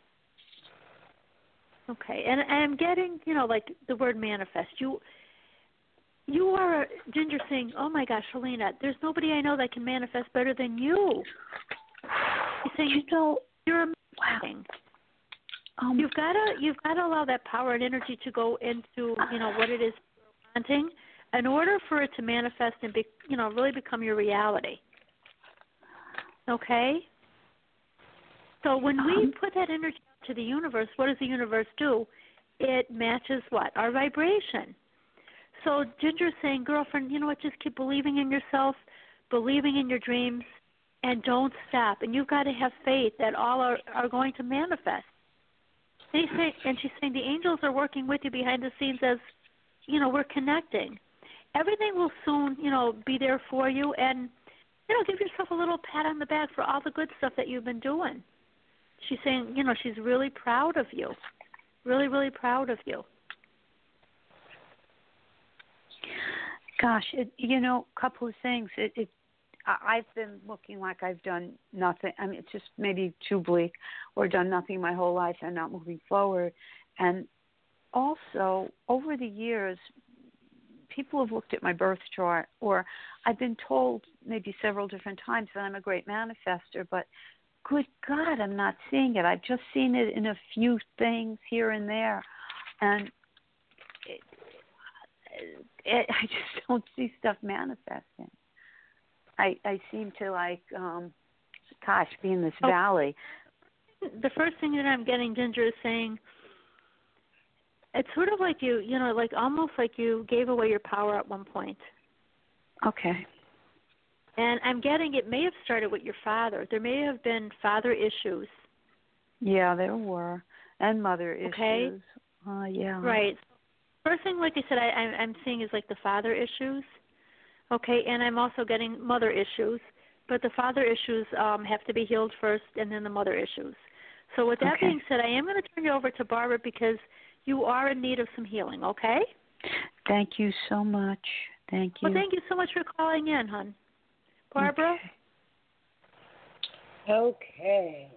Speaker 3: Okay. And I'm getting, you know, like the word manifest. You are Ginger saying, oh my gosh, Helena, there's nobody I know that can manifest better than you. You're saying, you know, you're amazing. Wow. You've got to allow that power and energy to go into, you know, what it is you're wanting in order for it to manifest and be, you know, really become your reality. Okay? So when we put that energy out to the universe, what does the universe do? It matches what? Our vibration. So Ginger's saying, girlfriend, you know what, just keep believing in yourself, believing in your dreams, and don't stop. And you've got to have faith that all are going to manifest. And she's saying the angels are working with you behind the scenes as, you know, we're connecting. Everything will soon, you know, be there for you. And, you know, give yourself a little pat on the back for all the good stuff that you've been doing. She's saying, you know, she's really proud of you. Really, really proud of you.
Speaker 6: Gosh, you know, a couple of things. I've been looking like I've done nothing. I mean, it's just maybe too bleak, or done nothing my whole life and not moving forward. And also, over the years, people have looked at my birth chart, or I've been told maybe several different times that I'm a great manifester, but good God, I'm not seeing it. I've just seen it in a few things here and there. And I just don't see stuff manifesting. I seem to be in this valley.
Speaker 3: The first thing that I'm getting, Ginger, is saying it's sort of like you know, like almost like you gave away your power at one point.
Speaker 6: Okay.
Speaker 3: And I'm getting it may have started with your father. There may have been father issues.
Speaker 6: Yeah, there were. And mother issues.
Speaker 3: Okay.
Speaker 6: Yeah.
Speaker 3: Right. First thing, like I said, I'm seeing is like the father issues. Okay, and I'm also getting mother issues, but the father issues have to be healed first, and then the mother issues. So with that being said, I am going to turn you over to Barbara because you are in need of some healing, okay?
Speaker 6: Thank you so much. Thank you.
Speaker 3: Well, thank you so much for calling in, hon. Barbara?
Speaker 2: Okay.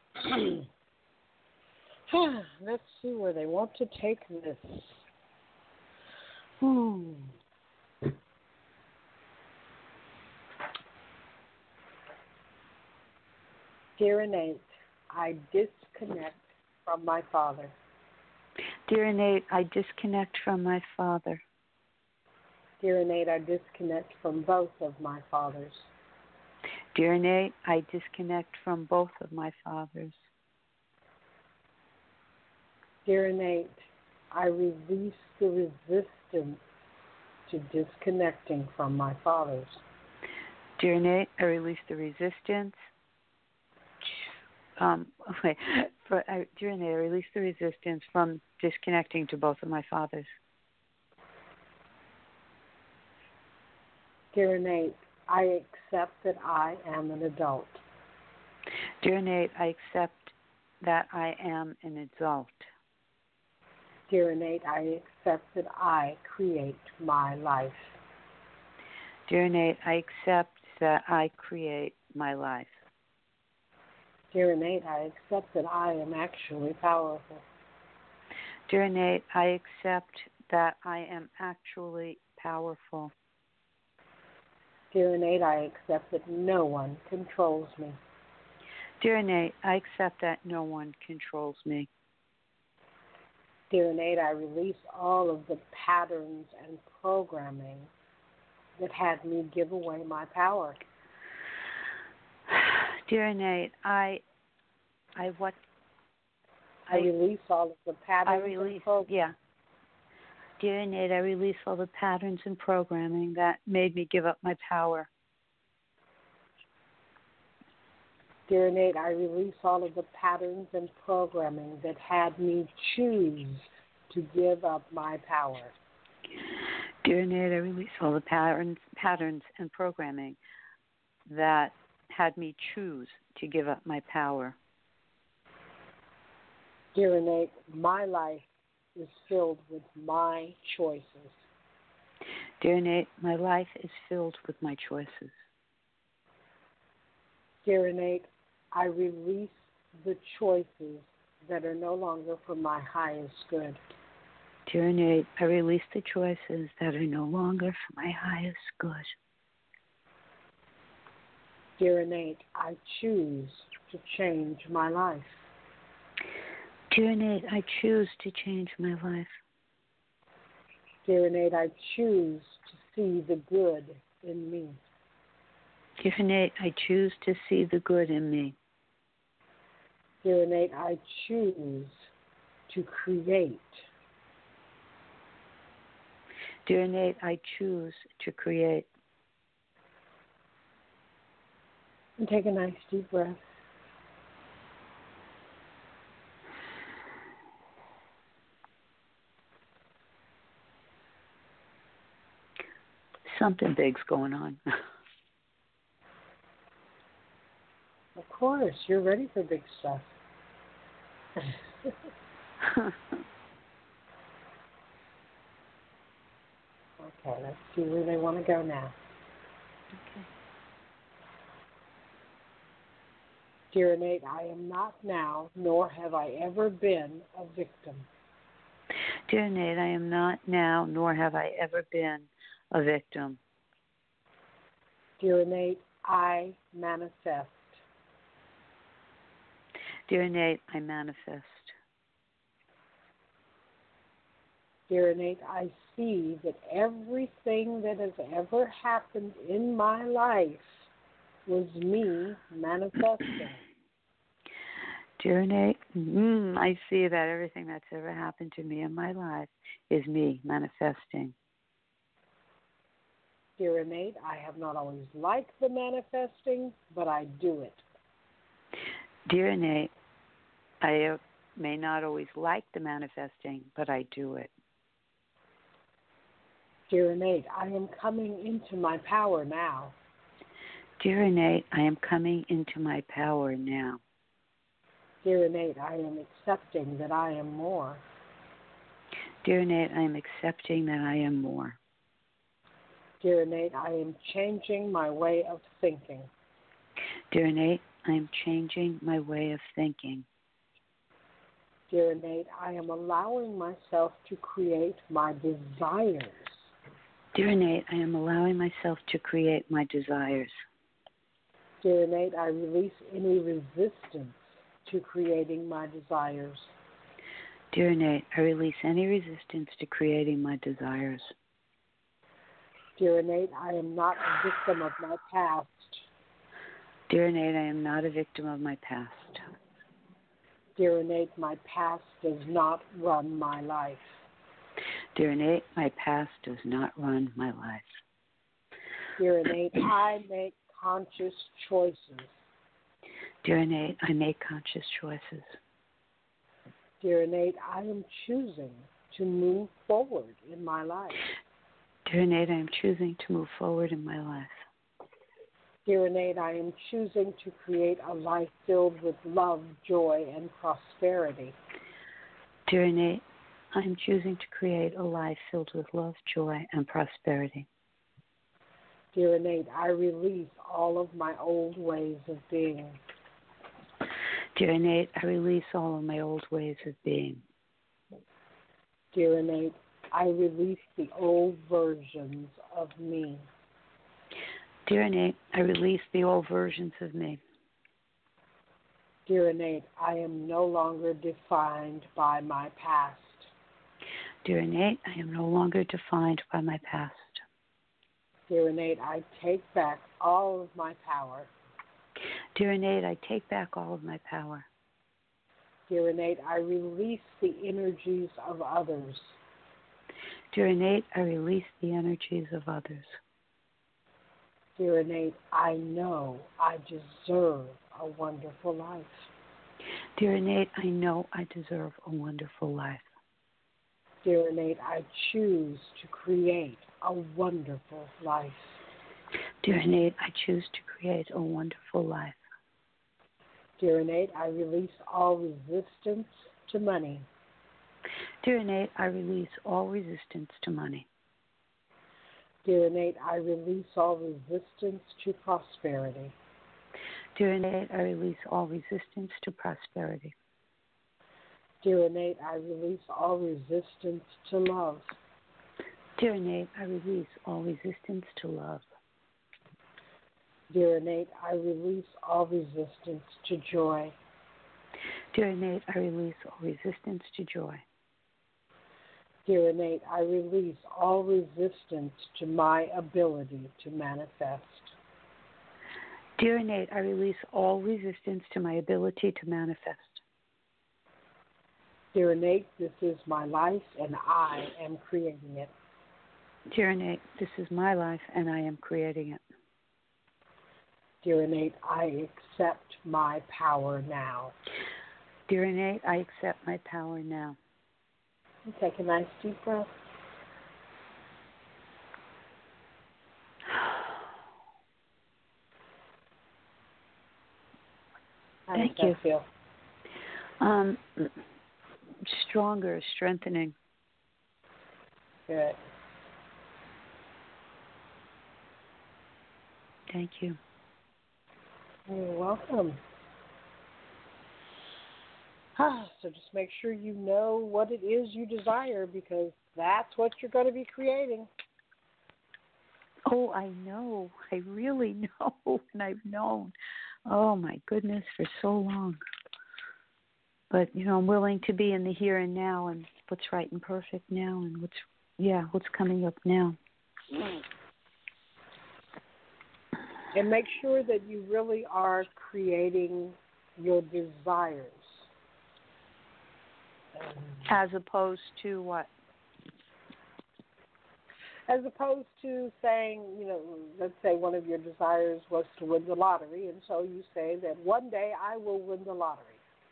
Speaker 2: Let's see where they want to take this. Dear Innate, I disconnect from my father.
Speaker 6: Dear Innate, I disconnect from my father.
Speaker 2: Dear Innate, I disconnect from both of my fathers.
Speaker 6: Dear Innate, I disconnect from both of my fathers.
Speaker 2: Dear Innate, I release the resistance to disconnecting from my fathers.
Speaker 6: Dear Innate, I release the resistance. Dear Innate, I release the resistance from disconnecting to both of my fathers.
Speaker 2: Dear Innate, I accept that I am an adult.
Speaker 6: Dear Innate, I accept that I am an adult.
Speaker 2: Dear Innate, I accept that I create my life.
Speaker 6: Dear Innate, I accept that I create my life.
Speaker 2: Dear innate, I accept that I am actually powerful.
Speaker 6: Dear innate, I accept that I am actually powerful.
Speaker 2: Dear innate, I accept that no one controls me.
Speaker 6: Dear innate, I accept that no one controls me.
Speaker 2: Dear innate, I release all of the patterns and programming that had me give away my power.
Speaker 6: Dear innate, I
Speaker 2: release all of the patterns and programs.
Speaker 6: Yeah. Dear innate, I release all the patterns and programming that made me give up my power.
Speaker 2: Dear innate, I release all of the patterns and programming that had me choose to give up my power.
Speaker 6: Dear innate, I release all the patterns and programming that had me choose to give up my power.
Speaker 2: Dear innate, my life is filled with my choices.
Speaker 6: Dear innate, my life is filled with my choices.
Speaker 2: Dear innate, I release the choices that are no longer for my highest good.
Speaker 6: Dear innate, I release the choices that are no longer for my highest good.
Speaker 2: Dear innate, I choose to change my life.
Speaker 6: Dear innate, I choose to change my life.
Speaker 2: Dear innate, I choose to see the good in me.
Speaker 6: Dear innate, I choose to see the good in me.
Speaker 2: Dear innate, I choose to create.
Speaker 6: Dear innate, I choose to create.
Speaker 2: And take a nice deep breath.
Speaker 6: Something big's going on.
Speaker 2: Of course, you're ready for big stuff. Okay, let's see where they want to go now.
Speaker 6: Okay.
Speaker 2: Dear innate, I am not now, nor have I ever been a victim.
Speaker 6: Dear innate, I am not now, nor have I ever been a victim.
Speaker 2: Dear innate, I manifest.
Speaker 6: Dear innate, I manifest.
Speaker 2: Dear innate, I see that everything that has ever happened in my life was me manifesting.
Speaker 6: Dear innate, I see that everything that's ever happened to me in my life is me manifesting.
Speaker 2: Dear innate, I have not always liked the manifesting, but I do it.
Speaker 6: Dear innate, I may not always like the manifesting, but I do it.
Speaker 2: Dear innate, I am coming into my power now.
Speaker 6: Dear innate, I am coming into my power now.
Speaker 2: Dear innate, I am accepting that I am more.
Speaker 6: Dear innate, I am accepting that I am more.
Speaker 2: Dear innate, I am changing my way of thinking.
Speaker 6: Dear innate, I am changing my way of thinking.
Speaker 2: Dear innate, I am allowing myself to create my desires.
Speaker 6: Dear innate, I am allowing myself to create my desires.
Speaker 2: Dear innate, I release any resistance to creating my desires.
Speaker 6: Dear innate, I release any resistance to creating my desires.
Speaker 2: Dear innate, I am not a victim of my past.
Speaker 6: Dear innate, I am not a victim of my past.
Speaker 2: Dear innate, my past does not run my life.
Speaker 6: Dear innate, my past does not run my life.
Speaker 2: Dear innate, I make conscious choices.
Speaker 6: Dear innate, I make conscious choices.
Speaker 2: Dear innate, I am choosing to move forward in my life.
Speaker 6: Dear innate, I am choosing to move forward in my life.
Speaker 2: Dear innate, I am choosing to create a life filled with love, joy, and prosperity.
Speaker 6: Dear innate, I am choosing to create a life filled with love, joy, and prosperity.
Speaker 2: Dear innate, I release all of my old ways of being.
Speaker 6: Dear Innate, I release all of my old ways of being.
Speaker 2: Dear Innate, I release the old versions of me.
Speaker 6: Dear Innate, I release the old versions of me.
Speaker 2: Dear Innate, I am no longer defined by my past.
Speaker 6: Dear Innate, I am no longer defined by my past.
Speaker 2: Dear Innate, I take back all of my power.
Speaker 6: Dear Innate, I take back all of my power.
Speaker 2: Dear Innate, I release the energies of others.
Speaker 6: Dear Innate, I release the energies of others.
Speaker 2: Dear Innate, I know I deserve a wonderful life.
Speaker 6: Dear Innate, I know I deserve a wonderful life.
Speaker 2: Dear Innate, I choose to create a wonderful life.
Speaker 6: Dear Innate, I choose to create a wonderful life.
Speaker 2: Dear Innate, I release all resistance to money.
Speaker 6: Dear Innate, I release all resistance to money.
Speaker 2: Dear Innate, I release all resistance to prosperity.
Speaker 6: Dear Innate, I release all resistance to prosperity.
Speaker 2: Dear Innate, I release all resistance to love.
Speaker 6: Dear Innate, I release all resistance to love.
Speaker 2: Dear Innate, I release all resistance to joy.
Speaker 6: Dear Innate, I release all resistance to joy.
Speaker 2: Dear Innate, I release all resistance to my ability to manifest.
Speaker 6: Dear Innate, I release all resistance to my ability to manifest.
Speaker 2: Dear Innate, this is my life and I am creating it.
Speaker 6: Dear Innate, this is my life and I am creating it.
Speaker 2: Dear Innate, I accept my power now.
Speaker 6: Dear Innate, I accept my power now.
Speaker 2: Take a nice deep breath. How
Speaker 6: Thank
Speaker 2: does
Speaker 6: you.
Speaker 2: that feel?
Speaker 6: Stronger, strengthening.
Speaker 2: Good.
Speaker 6: Thank you.
Speaker 2: You're welcome. So just make sure you know what it is you desire, because that's what you're going to be creating.
Speaker 6: Oh, I know. I really know, and I've known. Oh, my goodness, for so long. But, I'm willing to be in the here and now and what's right and perfect now and what's coming up now.
Speaker 2: And make sure that you really are creating your desires.
Speaker 6: As opposed to what?
Speaker 2: As opposed to saying, let's say one of your desires was to win the lottery, and so you say that one day I will win the lottery.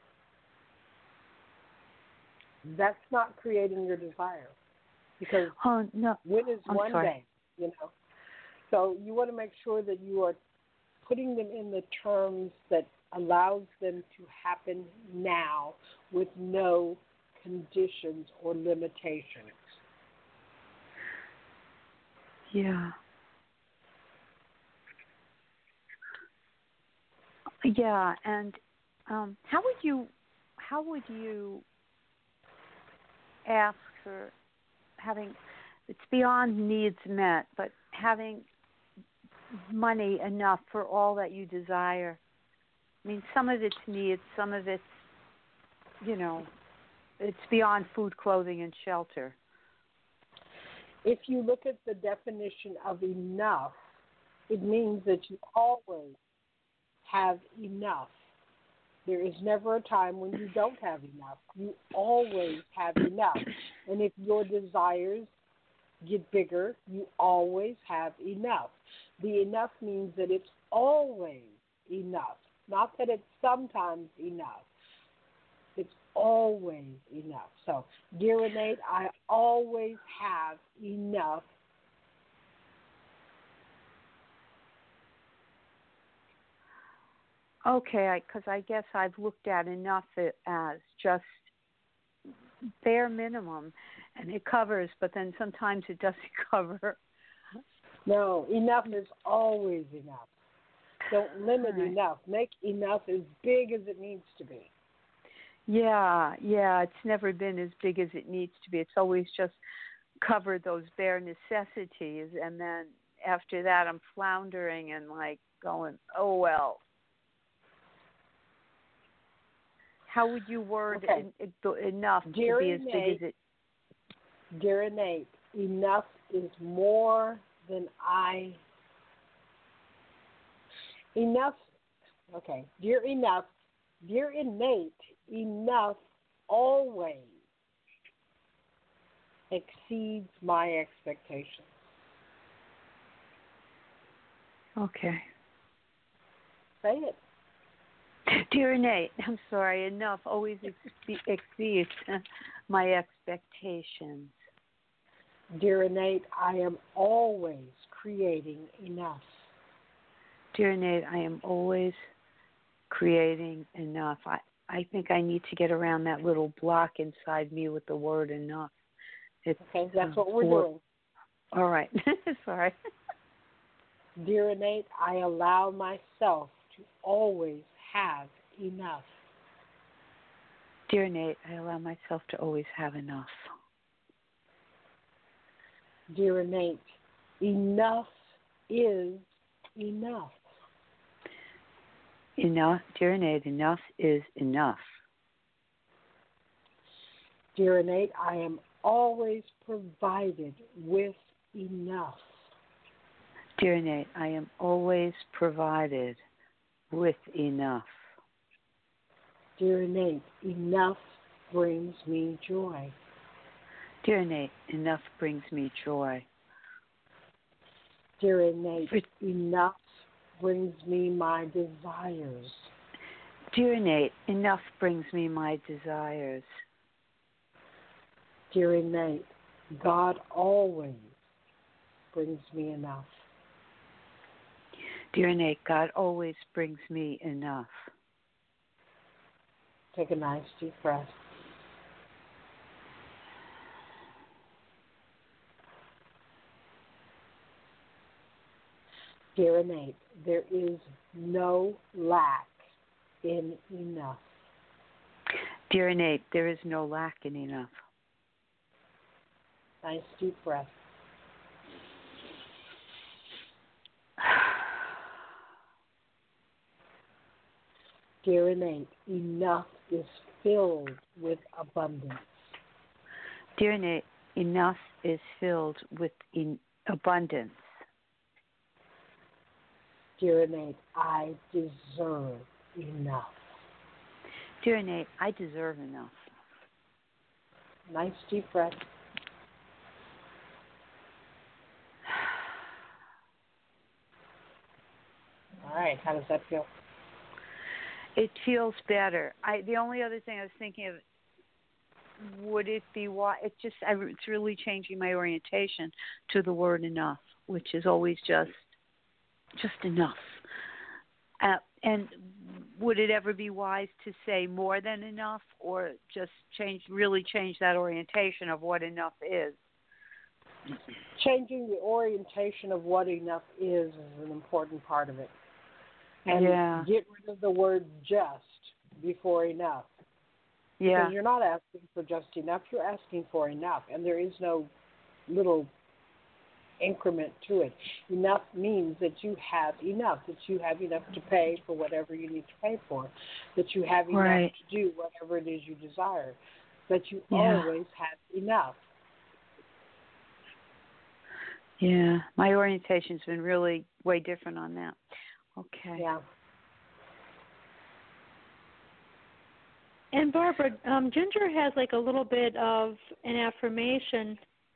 Speaker 2: That's not creating your desire, because
Speaker 6: no.
Speaker 2: win is
Speaker 6: I'm
Speaker 2: one
Speaker 6: sorry.
Speaker 2: day, So you want to make sure that you are putting them in the terms that allows them to happen now with no conditions or limitations.
Speaker 6: Yeah. Yeah, and how would you ask for having, it's beyond needs met, but having money enough for all that you desire? I mean, some of it's needs, some of it's, it's beyond food, clothing, and shelter.
Speaker 2: If you look at the definition of enough, it means that you always have enough. There is never a time when you don't have enough. You always have enough. And if your desires get bigger, you always have enough. The enough means that it's always enough, not that it's sometimes enough. It's always enough. So, dear Innate, I always have enough.
Speaker 6: Okay, because I guess I've looked at enough as just bare minimum, and it covers, but then sometimes it doesn't cover.
Speaker 2: No, enough is always enough. Don't limit
Speaker 6: Right.
Speaker 2: enough. Make enough as big as it needs to be.
Speaker 6: Yeah, it's never been as big as it needs to be. It's always just covered those bare necessities, and then after that I'm floundering and like going, oh well. How would you word enough
Speaker 2: Dear
Speaker 6: to be as big as it?
Speaker 2: Dear Innate, enough is more than I. Enough. Okay. Dear Innate, enough always exceeds my expectations.
Speaker 6: Okay.
Speaker 2: Say it.
Speaker 6: Dear Nate, I'm sorry, enough always exceeds my expectations.
Speaker 2: Dear Innate, I am always creating enough.
Speaker 6: Dear Nate, I am always creating enough. I think I need to get around that little block inside me with the word enough.
Speaker 2: Okay, that's what we're doing.
Speaker 6: All right. Sorry.
Speaker 2: Dear Innate, I allow myself to always have enough.
Speaker 6: Dear Nate, I allow myself to always have enough.
Speaker 2: Dear Innate, enough is enough.
Speaker 6: Enough, dear Innate, enough is enough.
Speaker 2: Dear Innate, I am always provided with enough.
Speaker 6: Dear Innate, I am always provided with enough.
Speaker 2: Dear Innate, enough brings me joy.
Speaker 6: Dear Innate, enough brings me joy.
Speaker 2: Dear Innate, enough brings me my desires.
Speaker 6: Dear Innate, enough brings me my desires.
Speaker 2: Dear Innate, God always brings me enough.
Speaker 6: Dear Innate, God always brings me enough.
Speaker 2: Take a nice deep breath. Dear Innate, there is no lack in enough.
Speaker 6: Dear Innate, there is no lack in enough.
Speaker 2: Nice deep breath. Dear Innate, enough is filled with abundance.
Speaker 6: Dear Innate, enough is filled with abundance.
Speaker 2: Dear Innate, I deserve enough.
Speaker 6: Dear Innate, I deserve enough.
Speaker 2: Nice deep breath. All right, how does that feel?
Speaker 6: It feels better. The only other thing I was thinking of, would it be why it's really changing my orientation to the word enough, which is always just enough. And would it ever be wise to say more than enough, or just really change that orientation of what enough is?
Speaker 2: Changing the orientation of what enough is an important part of it. And get rid of the word just before enough.
Speaker 6: Yeah.
Speaker 2: Because you're not asking for just enough, you're asking for enough. And there is no little increment to it. Enough means that you have enough to pay for whatever you need to pay for, that you have enough to do whatever it is you desire, that you always have enough.
Speaker 6: Yeah, my orientation's been really way different on that. Okay.
Speaker 2: Yeah.
Speaker 3: And Barbara, Ginger has like a little bit of an affirmation.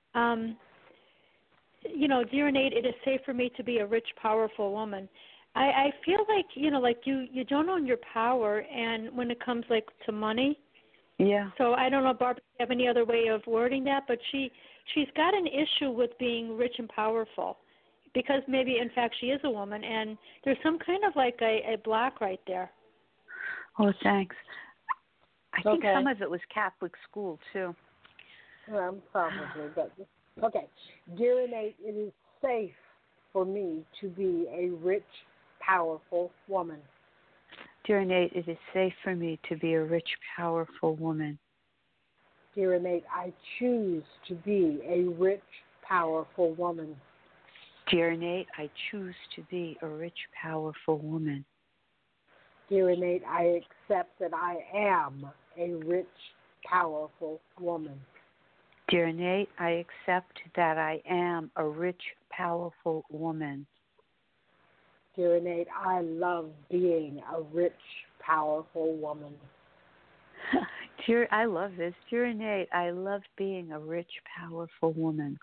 Speaker 3: Dear Innate, it is safe for me to be a rich, powerful woman. I feel like, you don't own your power, and when it comes like to money.
Speaker 6: Yeah.
Speaker 3: So I don't know, Barbara, if you have any other way of wording that, but she's got an issue with being rich and powerful, because maybe in fact she is a woman, and there's some kind of like a block right there.
Speaker 6: Oh, thanks. I think some of it was Catholic school too.
Speaker 2: Probably, but okay. Dear Innate, it is safe for me to be a rich, powerful woman.
Speaker 6: Dear Innate, it is safe for me to be a rich, powerful woman.
Speaker 2: Dear Innate, I choose to be a rich, powerful woman.
Speaker 6: Dear Innate, I choose to be a rich, powerful woman.
Speaker 2: Dear Innate, I accept that I am a rich, powerful woman.
Speaker 6: Dear Innate, I accept that I am a rich, powerful woman.
Speaker 2: Dear Innate, I love being a rich, powerful woman.
Speaker 6: Dear, I love this. Dear Innate, I love being a rich, powerful woman.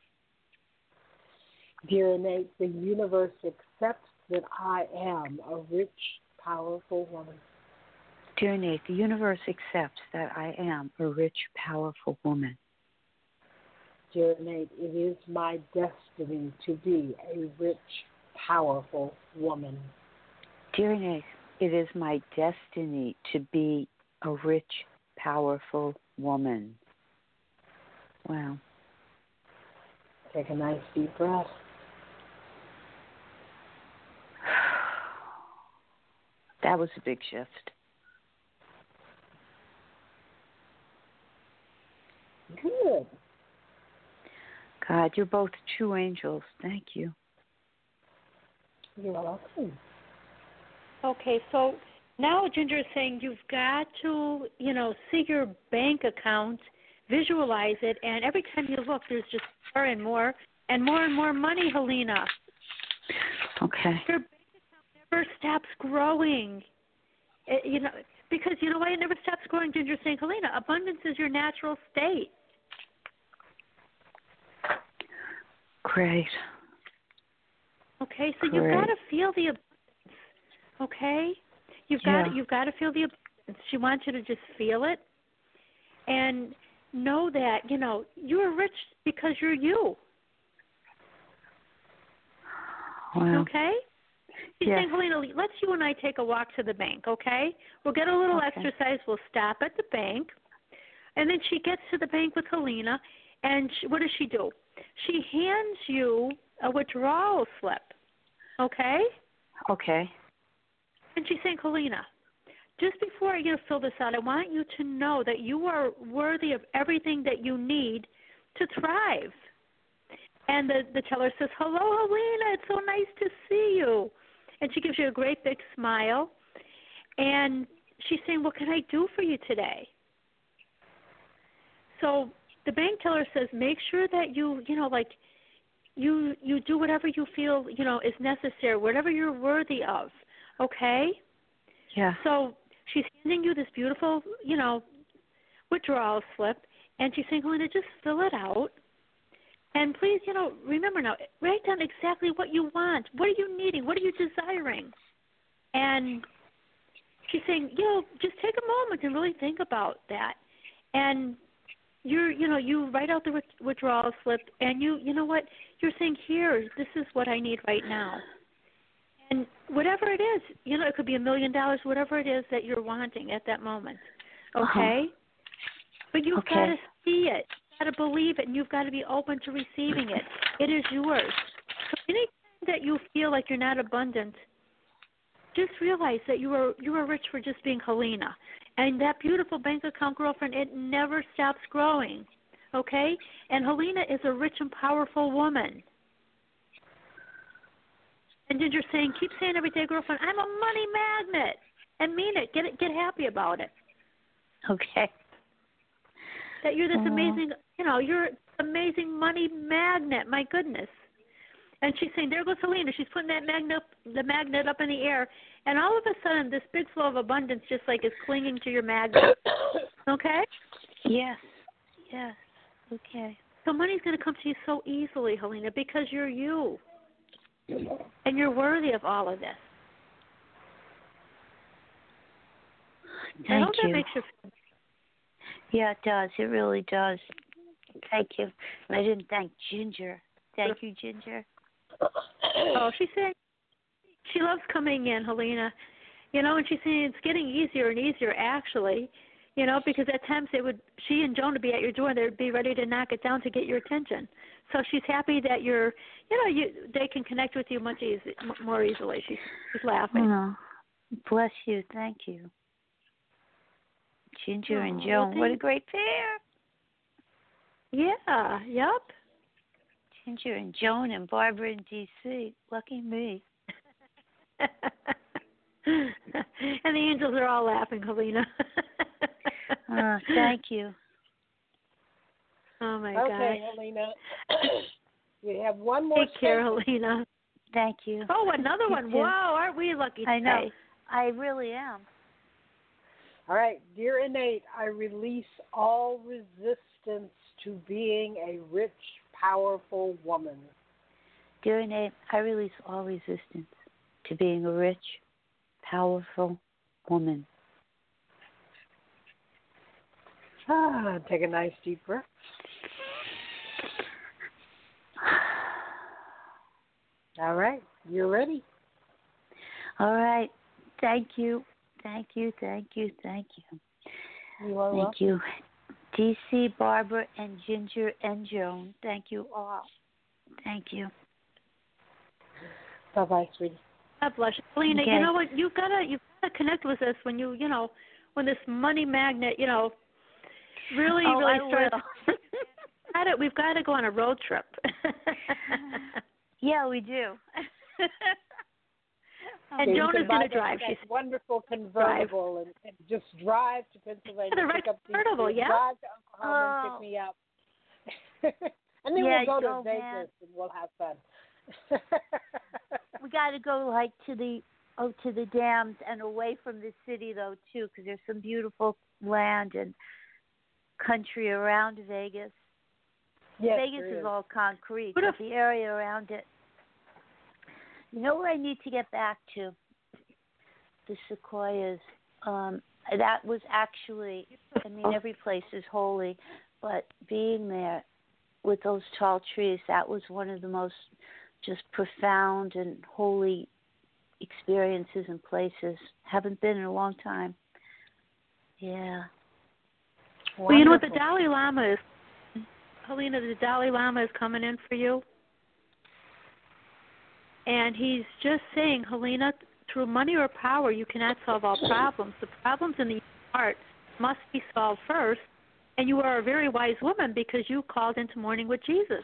Speaker 2: Dear Innate, the universe accepts that I am a rich, powerful woman.
Speaker 6: Dear Innate, the universe accepts that I am a rich, powerful woman.
Speaker 2: Dear Innate, it is my destiny to be a rich, powerful woman.
Speaker 6: Dear Innate, it is my destiny to be a rich, powerful woman. Wow.
Speaker 2: Take a nice deep breath.
Speaker 6: That was a big shift.
Speaker 2: Good.
Speaker 6: God, you're both true angels. Thank you.
Speaker 2: You're welcome.
Speaker 3: Okay, so now Ginger is saying you've got to, see your bank account, visualize it, and every time you look, there's just more and more and more and more money, Helena.
Speaker 6: Okay.
Speaker 3: Your bank account never stops growing. Because you know why it never stops growing, Ginger is saying, Helena, abundance is your natural state.
Speaker 6: Great.
Speaker 3: Okay, so
Speaker 6: Great.
Speaker 3: you've got to feel the abundance. Okay, you've got to feel the abundance. She wants you to just feel it, and know that you're rich because you're you.
Speaker 6: Wow.
Speaker 3: Okay. She's saying, Helena, let's you and I take a walk to the bank. Okay, we'll get a little exercise. We'll stop at the bank, and then she gets to the bank with Helena, and what does she do? She hands you a withdrawal slip, okay?
Speaker 6: Okay.
Speaker 3: And she's saying, Helena, just before I fill this out, I want you to know that you are worthy of everything that you need to thrive. And the teller says, hello, Helena, it's so nice to see you. And she gives you a great big smile. And she's saying, what can I do for you today? So the bank teller says, make sure that you do whatever you feel, is necessary, whatever you're worthy of, okay?
Speaker 6: Yeah.
Speaker 3: So she's handing you this beautiful, withdrawal slip, and she's saying, Helena, just fill it out. And please, remember now, write down exactly what you want. What are you needing? What are you desiring? And she's saying, just take a moment and really think about that. And you write out the withdrawal slip, and you know what? You're saying, here, this is what I need right now. And whatever it is, it could be $1 million, whatever it is that you're wanting at that moment, okay? But you've got to see it. You've got to believe it, and you've got to be open to receiving it. It is yours. So anytime that you feel like you're not abundant, just realize that you are rich for just being Helena. And that beautiful bank account, girlfriend, it never stops growing, okay? And Helena is a rich and powerful woman. And Ginger's saying, keep saying every day, girlfriend, I'm a money magnet. And mean it. Get happy about it.
Speaker 6: Okay.
Speaker 3: That you're this amazing, you're an amazing money magnet. My goodness. And she's saying, there goes Helena. She's putting the magnet up in the air. And all of a sudden, this big flow of abundance just like is clinging to your magnet. Okay?
Speaker 6: Yes. Yes. Okay.
Speaker 3: So money's going to come to you so easily, Helena, because you're you. And you're worthy of all of this. I hope that makes you feel.
Speaker 6: Yeah, it does. It really does. Thank you. And I didn't thank Ginger. Thank you, Ginger.
Speaker 3: Oh, she's saying she loves coming in, Helena. And she's saying it's getting easier and easier, actually. You know, because at times she and Joan would be at your door and they'd be ready to knock it down to get your attention. So she's happy that they can connect with you more easily. She's laughing.
Speaker 6: Oh, bless you. Thank you. Ginger and Joan, what a great pair.
Speaker 3: Yeah, yep.
Speaker 6: Ginger and Joan and Barbara in D.C. Lucky me.
Speaker 3: And the angels are all laughing, Helena.
Speaker 6: Thank you.
Speaker 3: Oh, my God.
Speaker 2: Okay, Helena. We have one more.
Speaker 3: Take care, Helena.
Speaker 6: Thank you.
Speaker 3: Oh, another
Speaker 6: You
Speaker 3: one.
Speaker 6: too.
Speaker 3: Wow, aren't we lucky today?
Speaker 6: I know. I really am.
Speaker 2: All right. Dear Innate, I release all resistance to being a rich, powerful woman.
Speaker 6: Dear Innate, I release all resistance to being a rich, powerful woman.
Speaker 2: Take a nice deep breath. All right. You're ready.
Speaker 6: All right. Thank you. Thank you. Thank you. Thank you.
Speaker 2: You are welcome.
Speaker 6: Thank you. DC, Barbara, and Ginger, and Joan. Thank you all. Thank you.
Speaker 2: Bye-bye, sweetie.
Speaker 3: God bless you. Helena,
Speaker 6: Okay.
Speaker 3: you know what? You've got to connect with us when when this money magnet, really starts. We've got to go on a road trip.
Speaker 6: Yeah, we do.
Speaker 3: And Joan is going to drive.
Speaker 2: She's wonderful convertible and just drive to Pennsylvania.
Speaker 3: The right convertible, yeah.
Speaker 2: Drive to Oklahoma and pick me up. And then we'll go to Vegas and we'll have fun.
Speaker 6: We got to go to the dams and away from the city though too, because there's some beautiful land and country around Vegas.
Speaker 2: Yes,
Speaker 6: Vegas is all concrete, but the area around it. You know where I need to get back to? The Sequoias. That was actually, every place is holy, but being there with those tall trees, that was one of the most just profound and holy experiences and places. Haven't been in a long time. Yeah.
Speaker 3: Well, you know what the Dalai Lama is? Helena, the Dalai Lama is coming in for you. And he's just saying, Helena, through money or power, you cannot solve all problems. The problems in the heart must be solved first. And you are a very wise woman because you called into Morning with Jesus.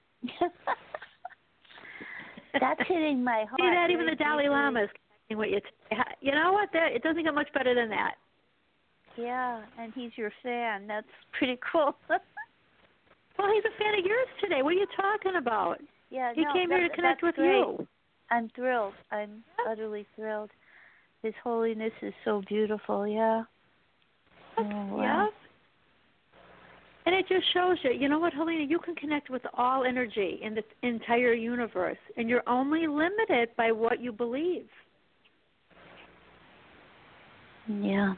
Speaker 6: That's hitting my heart.
Speaker 3: See that? Even the Dalai Lama is connecting with you. You know what? It doesn't get much better than that.
Speaker 6: Yeah, and he's your fan. That's pretty cool.
Speaker 3: Well, he's a fan of yours today. What are you talking about?
Speaker 6: Yeah,
Speaker 3: he came here to connect with you.
Speaker 6: I'm thrilled. I'm utterly thrilled. His holiness is so beautiful. Yeah. Oh, wow.
Speaker 3: Yeah. And it just shows you, you know what, Helena, you can connect with all energy in the entire universe, and you're only limited by what you believe.
Speaker 6: Yeah.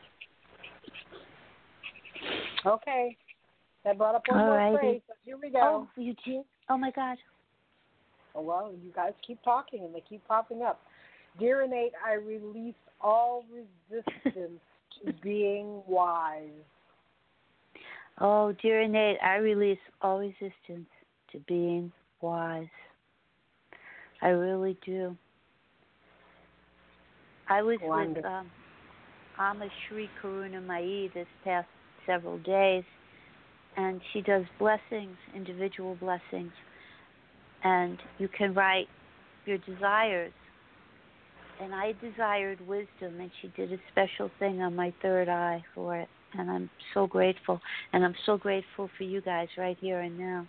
Speaker 2: Okay. That brought up one more phrase. So here we go.
Speaker 6: Oh, you did? Oh, my God.
Speaker 2: Oh, well, you guys keep talking, and they keep popping up. Dear Innate, I release all resistance to being wise.
Speaker 6: Oh, dear Innate, I release all resistance to being wise. I really do. I was with Amma Shri Karuna Mai this past several days, and she does blessings, individual blessings, and you can write your desires. And I desired wisdom, and she did a special thing on my third eye for it. And I'm so grateful. And I'm so grateful for you guys right here and now.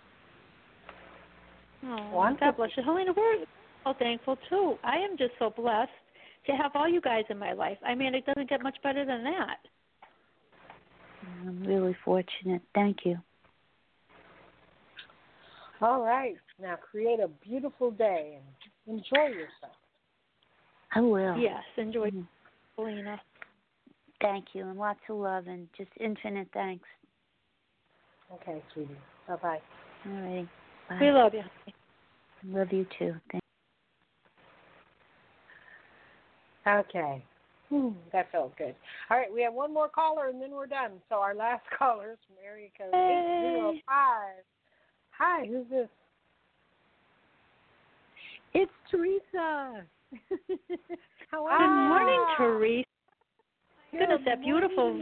Speaker 3: Oh, God bless you. Helena, we're so thankful, too. I am just so blessed to have all you guys in my life. I mean, it doesn't get much better than that.
Speaker 6: I'm really fortunate. Thank you.
Speaker 2: All right. Now create a beautiful day and enjoy yourself.
Speaker 6: I will.
Speaker 3: Yes, enjoy, Helena.
Speaker 6: Thank you, and lots of love, and just infinite thanks.
Speaker 2: Okay, sweetie. Bye-bye.
Speaker 6: All right. Bye.
Speaker 3: We love you.
Speaker 6: Love you, too. Thank
Speaker 2: Okay. That felt good. All right, we have one more caller, and then we're done. So our last caller is from area code 805. Hi, who's this?
Speaker 1: It's Teresa. How are
Speaker 3: Good
Speaker 1: you?
Speaker 3: morning, Teresa. Goodness, that beautiful.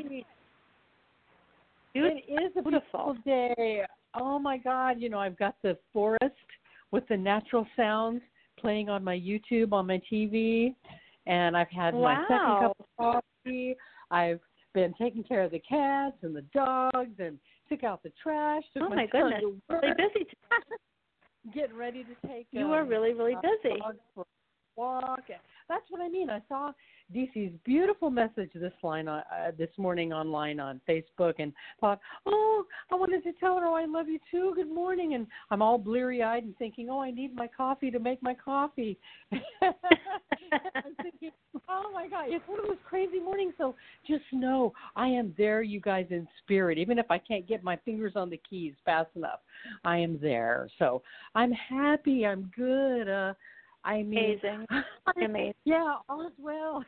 Speaker 1: It is a beautiful day. Oh, my God. You know, I've got the forest with the natural sounds playing on my YouTube, on my TV, and I've had my second cup of coffee. I've been taking care of the cats and the dogs and took out the trash.
Speaker 3: Oh, my goodness. Really busy today.
Speaker 1: Getting ready to take
Speaker 3: You are really, really busy.
Speaker 1: Dogs for a walk. That's what I mean. I saw DC's beautiful message this morning online on Facebook and thought, oh, I wanted to tell her, oh, I love you too. Good morning. And I'm all bleary-eyed and thinking, oh, I need my coffee to make my coffee. I'm thinking, oh, my God, it's one of those crazy mornings. So just know I am there, you guys, in spirit. Even if I can't get my fingers on the keys fast enough, I am there. So I'm happy. I'm good.
Speaker 3: Amazing. Amazing.
Speaker 1: Yeah, all is well.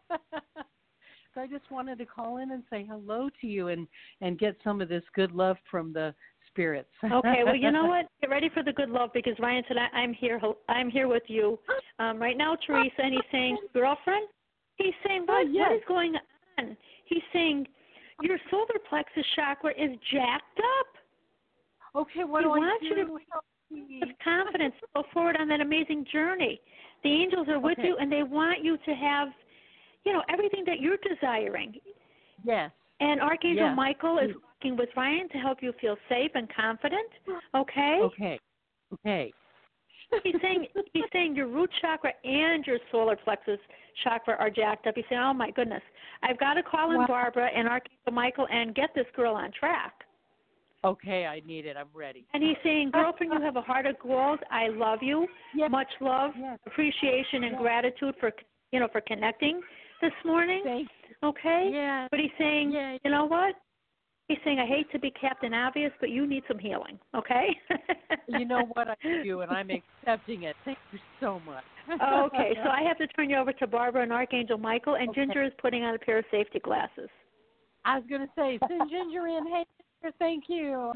Speaker 1: So I just wanted to call in and say hello to you and get some of this good love from the spirits.
Speaker 3: Okay, well, you know what? Get ready for the good love because Ryan said I'm here with you right now, Teresa, and he's saying, girlfriend, he's saying, what is going on? He's saying, your solar plexus chakra is jacked up.
Speaker 1: Okay, what do I do?
Speaker 3: With confidence, go forward on that amazing journey. The angels are with you, and they want you to have, everything that you're desiring.
Speaker 1: Yes.
Speaker 3: And Archangel Michael is working with Ryan to help you feel safe and confident. Okay.
Speaker 1: Okay.
Speaker 3: He's saying your root chakra and your solar plexus chakra are jacked up. He's saying, oh my goodness, I've got to call in Barbara and Archangel Michael and get this girl on track.
Speaker 1: Okay, I need it. I'm ready.
Speaker 3: And he's saying, girlfriend, you have a heart of gold. I love you.
Speaker 1: Yes.
Speaker 3: Much love, appreciation, and gratitude for connecting this morning.
Speaker 1: Thanks.
Speaker 3: Okay?
Speaker 1: Yeah.
Speaker 3: But he's saying, you know what? He's saying, I hate to be Captain Obvious, but you need some healing. Okay?
Speaker 1: You know what I do, and I'm accepting it. Thank you so much.
Speaker 3: Okay, so I have to turn you over to Barbara and Archangel Michael, and Ginger is putting on a pair of safety glasses.
Speaker 1: I was going to say, send Ginger in. Hey, Ginger, thank you.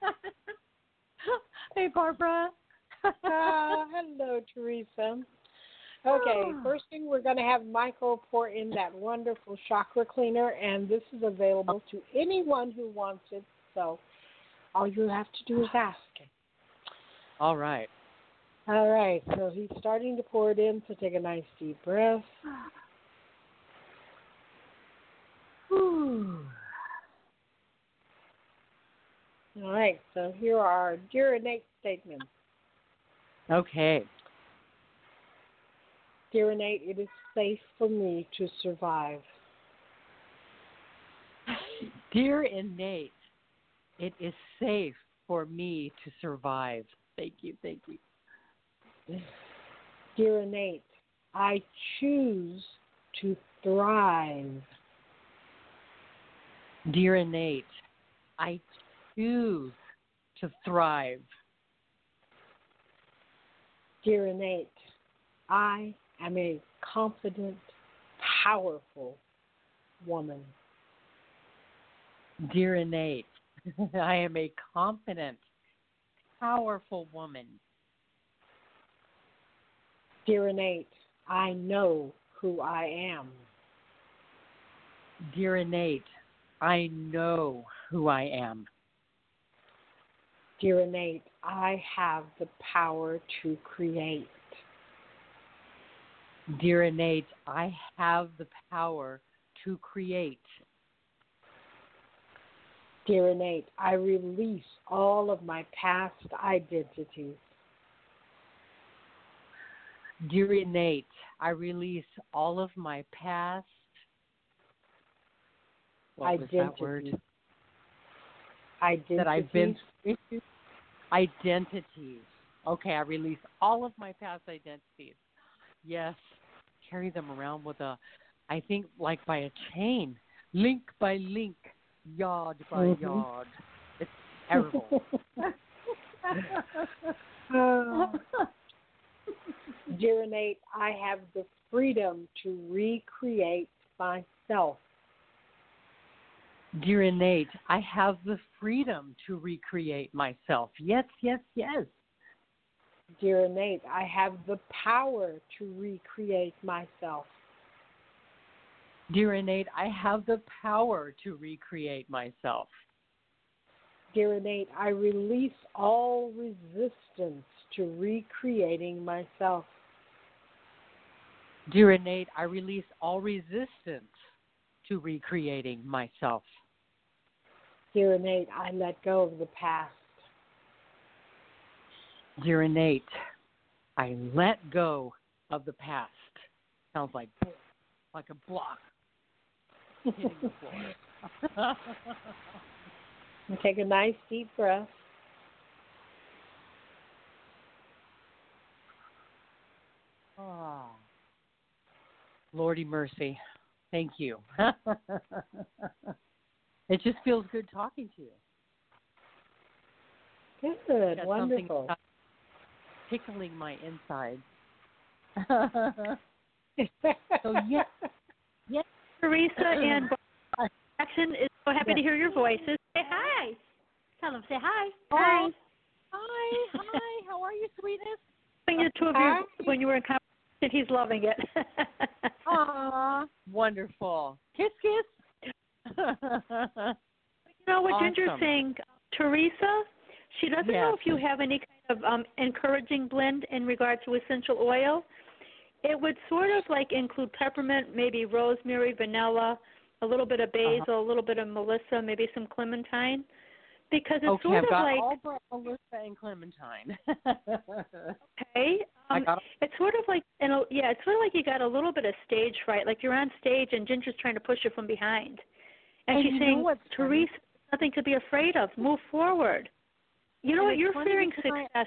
Speaker 1: Hey, Barbara.
Speaker 2: Hello, Teresa. Okay, first thing we're going to have Michael pour in that wonderful chakra cleaner, and this is available to anyone who wants it. So all you have to do is ask.
Speaker 1: All right.
Speaker 2: All right, so he's starting to pour it in, so take a nice deep breath. Whew. All right, so here are our dear innate statements.
Speaker 1: Okay.
Speaker 2: Dear innate, it is safe for me to survive.
Speaker 1: Dear innate, it is safe for me to survive. Thank you.
Speaker 2: Dear innate, I choose to thrive.
Speaker 1: Dear innate, I choose to thrive.
Speaker 2: Dear innate, I am a confident, powerful woman.
Speaker 1: Dear innate, I am a confident, powerful woman.
Speaker 2: Dear innate, I know who I am.
Speaker 1: Dear innate, I know who I am.
Speaker 2: Dear innate, I have the power to create.
Speaker 1: Dear innate, I have the power to create.
Speaker 2: Dear innate, I release all of my past identities.
Speaker 1: Dear innate, I release all of my past
Speaker 2: identities.
Speaker 1: That I've been through. Identities. Okay, I release all of my past identities. Yes, carry them around with I think like by a chain, link by link, yard by yard. It's terrible.
Speaker 2: Dear innate, I have the freedom to recreate myself.
Speaker 1: Dear innate, I have the freedom to recreate myself. Yes, yes, yes.
Speaker 2: Dear innate, I have the power to recreate myself.
Speaker 1: Dear innate, I have the power to recreate myself.
Speaker 2: Dear innate, I release all resistance to recreating myself.
Speaker 1: Dear innate, I release all resistance to recreating myself.
Speaker 2: Dear innate, I let go of the past.
Speaker 1: Dear innate, I let go of the past. Sounds like a block hitting the floor.
Speaker 2: And take a nice deep breath.
Speaker 1: Oh, Lordy mercy. Thank you. It just feels good talking to you.
Speaker 2: Good, wonderful.
Speaker 1: Tickling my inside. So yes,
Speaker 3: Teresa and Jackson is so happy to hear your voices. Say hi. Tell them, say hi.
Speaker 1: Hi. Hi. How are you, sweetness?
Speaker 3: The two of you when you were in conversation, he's loving it.
Speaker 1: Aw, wonderful. Kiss, kiss.
Speaker 3: You know what
Speaker 1: Awesome.
Speaker 3: Ginger's saying, Teresa? She doesn't
Speaker 1: Yes.
Speaker 3: know if you have any kind of encouraging blend in regard to essential oil. It would sort of like include peppermint, maybe rosemary, vanilla, a little bit of basil, a little bit of melissa, maybe some clementine. Because it's
Speaker 1: okay,
Speaker 3: sort
Speaker 1: I've
Speaker 3: of
Speaker 1: got
Speaker 3: like
Speaker 1: all but Melissa and Clementine.
Speaker 3: okay. It's sort of like it's sort of like you got a little bit of stage fright, like you're on stage and Ginger's trying to push you from behind, and she's saying, "Teresa, nothing to be afraid of. Move forward." You know what? You're fearing success.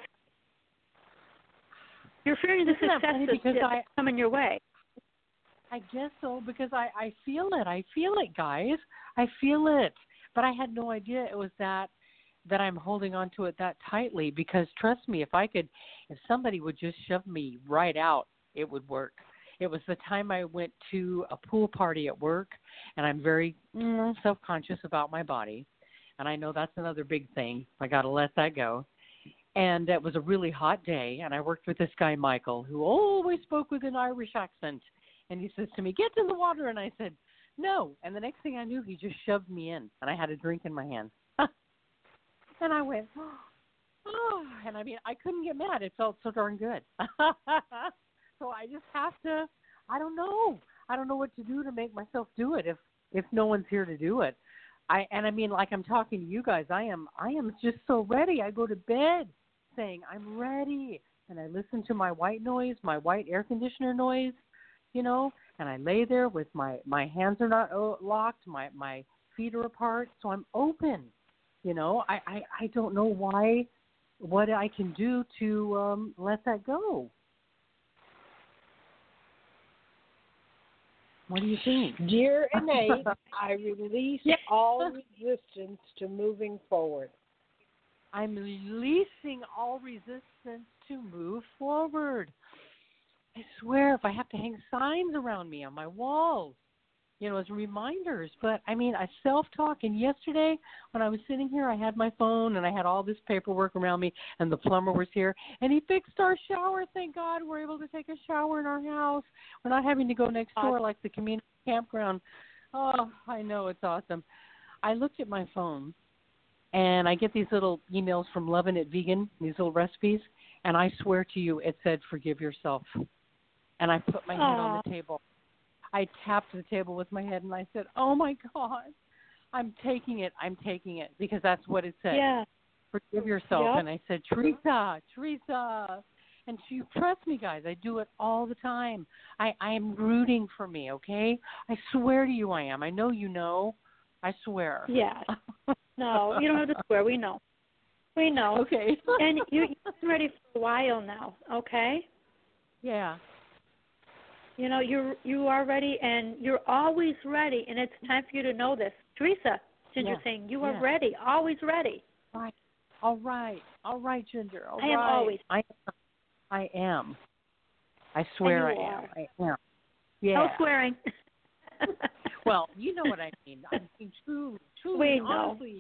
Speaker 3: You're fearing the success that's coming your way.
Speaker 1: I guess so, because I feel it. I feel it, guys. I feel it. But I had no idea it was that I'm holding on to it that tightly, because trust me, if somebody would just shove me right out, it would work. It was the time I went to a pool party at work, and I'm very self-conscious about my body. And I know that's another big thing. I got to let that go. And it was a really hot day, and I worked with this guy, Michael, who always spoke with an Irish accent. And he says to me, "Get in the water." And I said, "No." And the next thing I knew, he just shoved me in, and I had a drink in my hand. And I went, oh, and I mean, I couldn't get mad. It felt so darn good. So I just have to, I don't know what to do to make myself do it if no one's here to do it. I mean, like I'm talking to you guys, I am just so ready. I go to bed saying I'm ready, and I listen to my white noise, my white air conditioner noise, you know, and I lay there with my hands are not locked, my feet are apart, so I'm open. You know, I don't know what I can do to let that go. What do you think?
Speaker 2: Dear innate, I release all resistance to moving forward.
Speaker 1: I'm releasing all resistance to move forward. I swear, if I have to hang signs around me on my walls, you know, as reminders. But, I mean, I self-talk. And yesterday when I was sitting here, I had my phone and I had all this paperwork around me, and the plumber was here. And he fixed our shower. Thank God we're able to take a shower in our house. We're not having to go next door like the community campground. Oh, I know. It's awesome. I looked at my phone, and I get these little emails from Lovin' It Vegan, these little recipes. And I swear to you, it said, "Forgive yourself." And I put my head on the table. I tapped the table with my head, and I said, "Oh, my God, I'm taking it, because that's what it said.
Speaker 3: Yeah.
Speaker 1: Forgive yourself."
Speaker 3: Yep.
Speaker 1: And I said, Teresa. And she, trust me, guys, I do it all the time. I am rooting for me, okay? I swear to you I am. I know you know. I swear.
Speaker 3: Yeah. No, you don't have to swear. We know. We know.
Speaker 1: Okay.
Speaker 3: And you've been ready for a while now, okay?
Speaker 1: Yeah.
Speaker 3: You know, you are ready, and you're always ready, and it's time for you to know this. Teresa, Ginger's saying you are ready, always ready.
Speaker 1: Right. All right, Ginger. All
Speaker 3: I am always.
Speaker 1: I am. I swear I am. I am. Yeah.
Speaker 3: No swearing.
Speaker 1: Well, you know what I mean. I mean, truly,
Speaker 3: we know.
Speaker 1: honestly.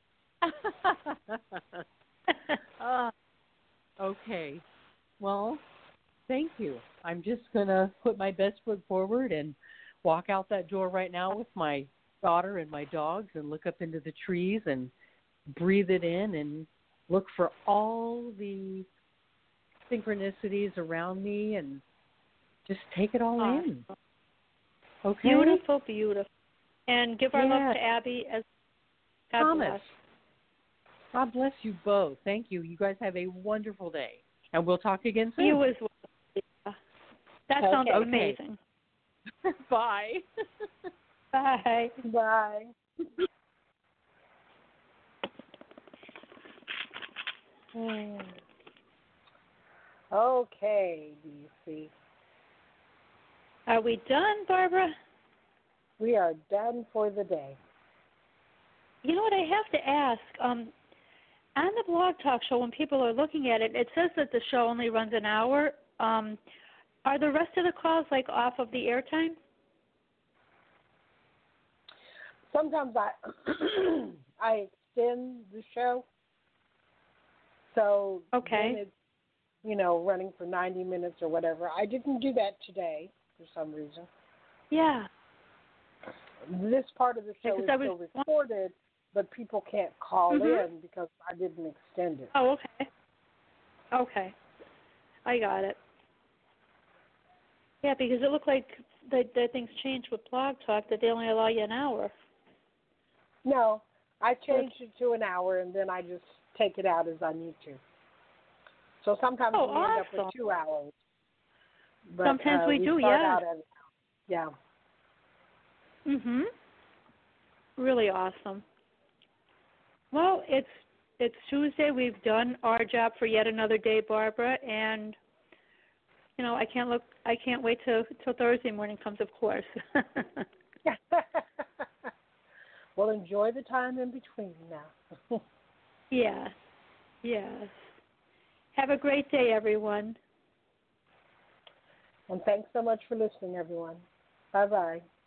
Speaker 1: Okay. Well, thank you. I'm just going to put my best foot forward and walk out that door right now with my daughter and my dogs and look up into the trees and breathe it in and look for all the synchronicities around me and just take it all in. Okay?
Speaker 3: Beautiful, beautiful. And give our love to Abby as God
Speaker 1: Thomas.
Speaker 3: bless.
Speaker 1: God bless you both. Thank you. You guys have a wonderful day. And we'll talk again soon.
Speaker 3: You as well. That sounds amazing.
Speaker 1: Bye.
Speaker 3: Bye.
Speaker 2: Bye. Okay, DC.
Speaker 3: Are we done, Barbara?
Speaker 2: We are done for the day.
Speaker 3: You know what I have to ask? On the Blog Talk Show, when people are looking at it, it says that the show only runs an hour. Are the rest of the calls like off of the airtime?
Speaker 2: Sometimes I extend the show, so then it's running for 90 minutes or whatever. I didn't do that today for some reason.
Speaker 3: Yeah.
Speaker 2: This part of the show is still recorded, but people can't call in because I didn't extend it.
Speaker 3: Oh, okay. Okay. I got it. Yeah, because it looked like that things changed with Blog Talk, that they only allow you an hour.
Speaker 2: No, I changed it to an hour, and then I just take it out as I need to. So sometimes we end up with 2 hours. But,
Speaker 3: sometimes we do,
Speaker 2: yeah.
Speaker 3: Mhm. Really awesome. Well, it's Tuesday. We've done our job for yet another day, Barbara, and I can't wait till Thursday morning comes, of course.
Speaker 2: Well, enjoy the time in between now.
Speaker 3: Yes. Have a great day, everyone.
Speaker 2: And thanks so much for listening, everyone. Bye-bye.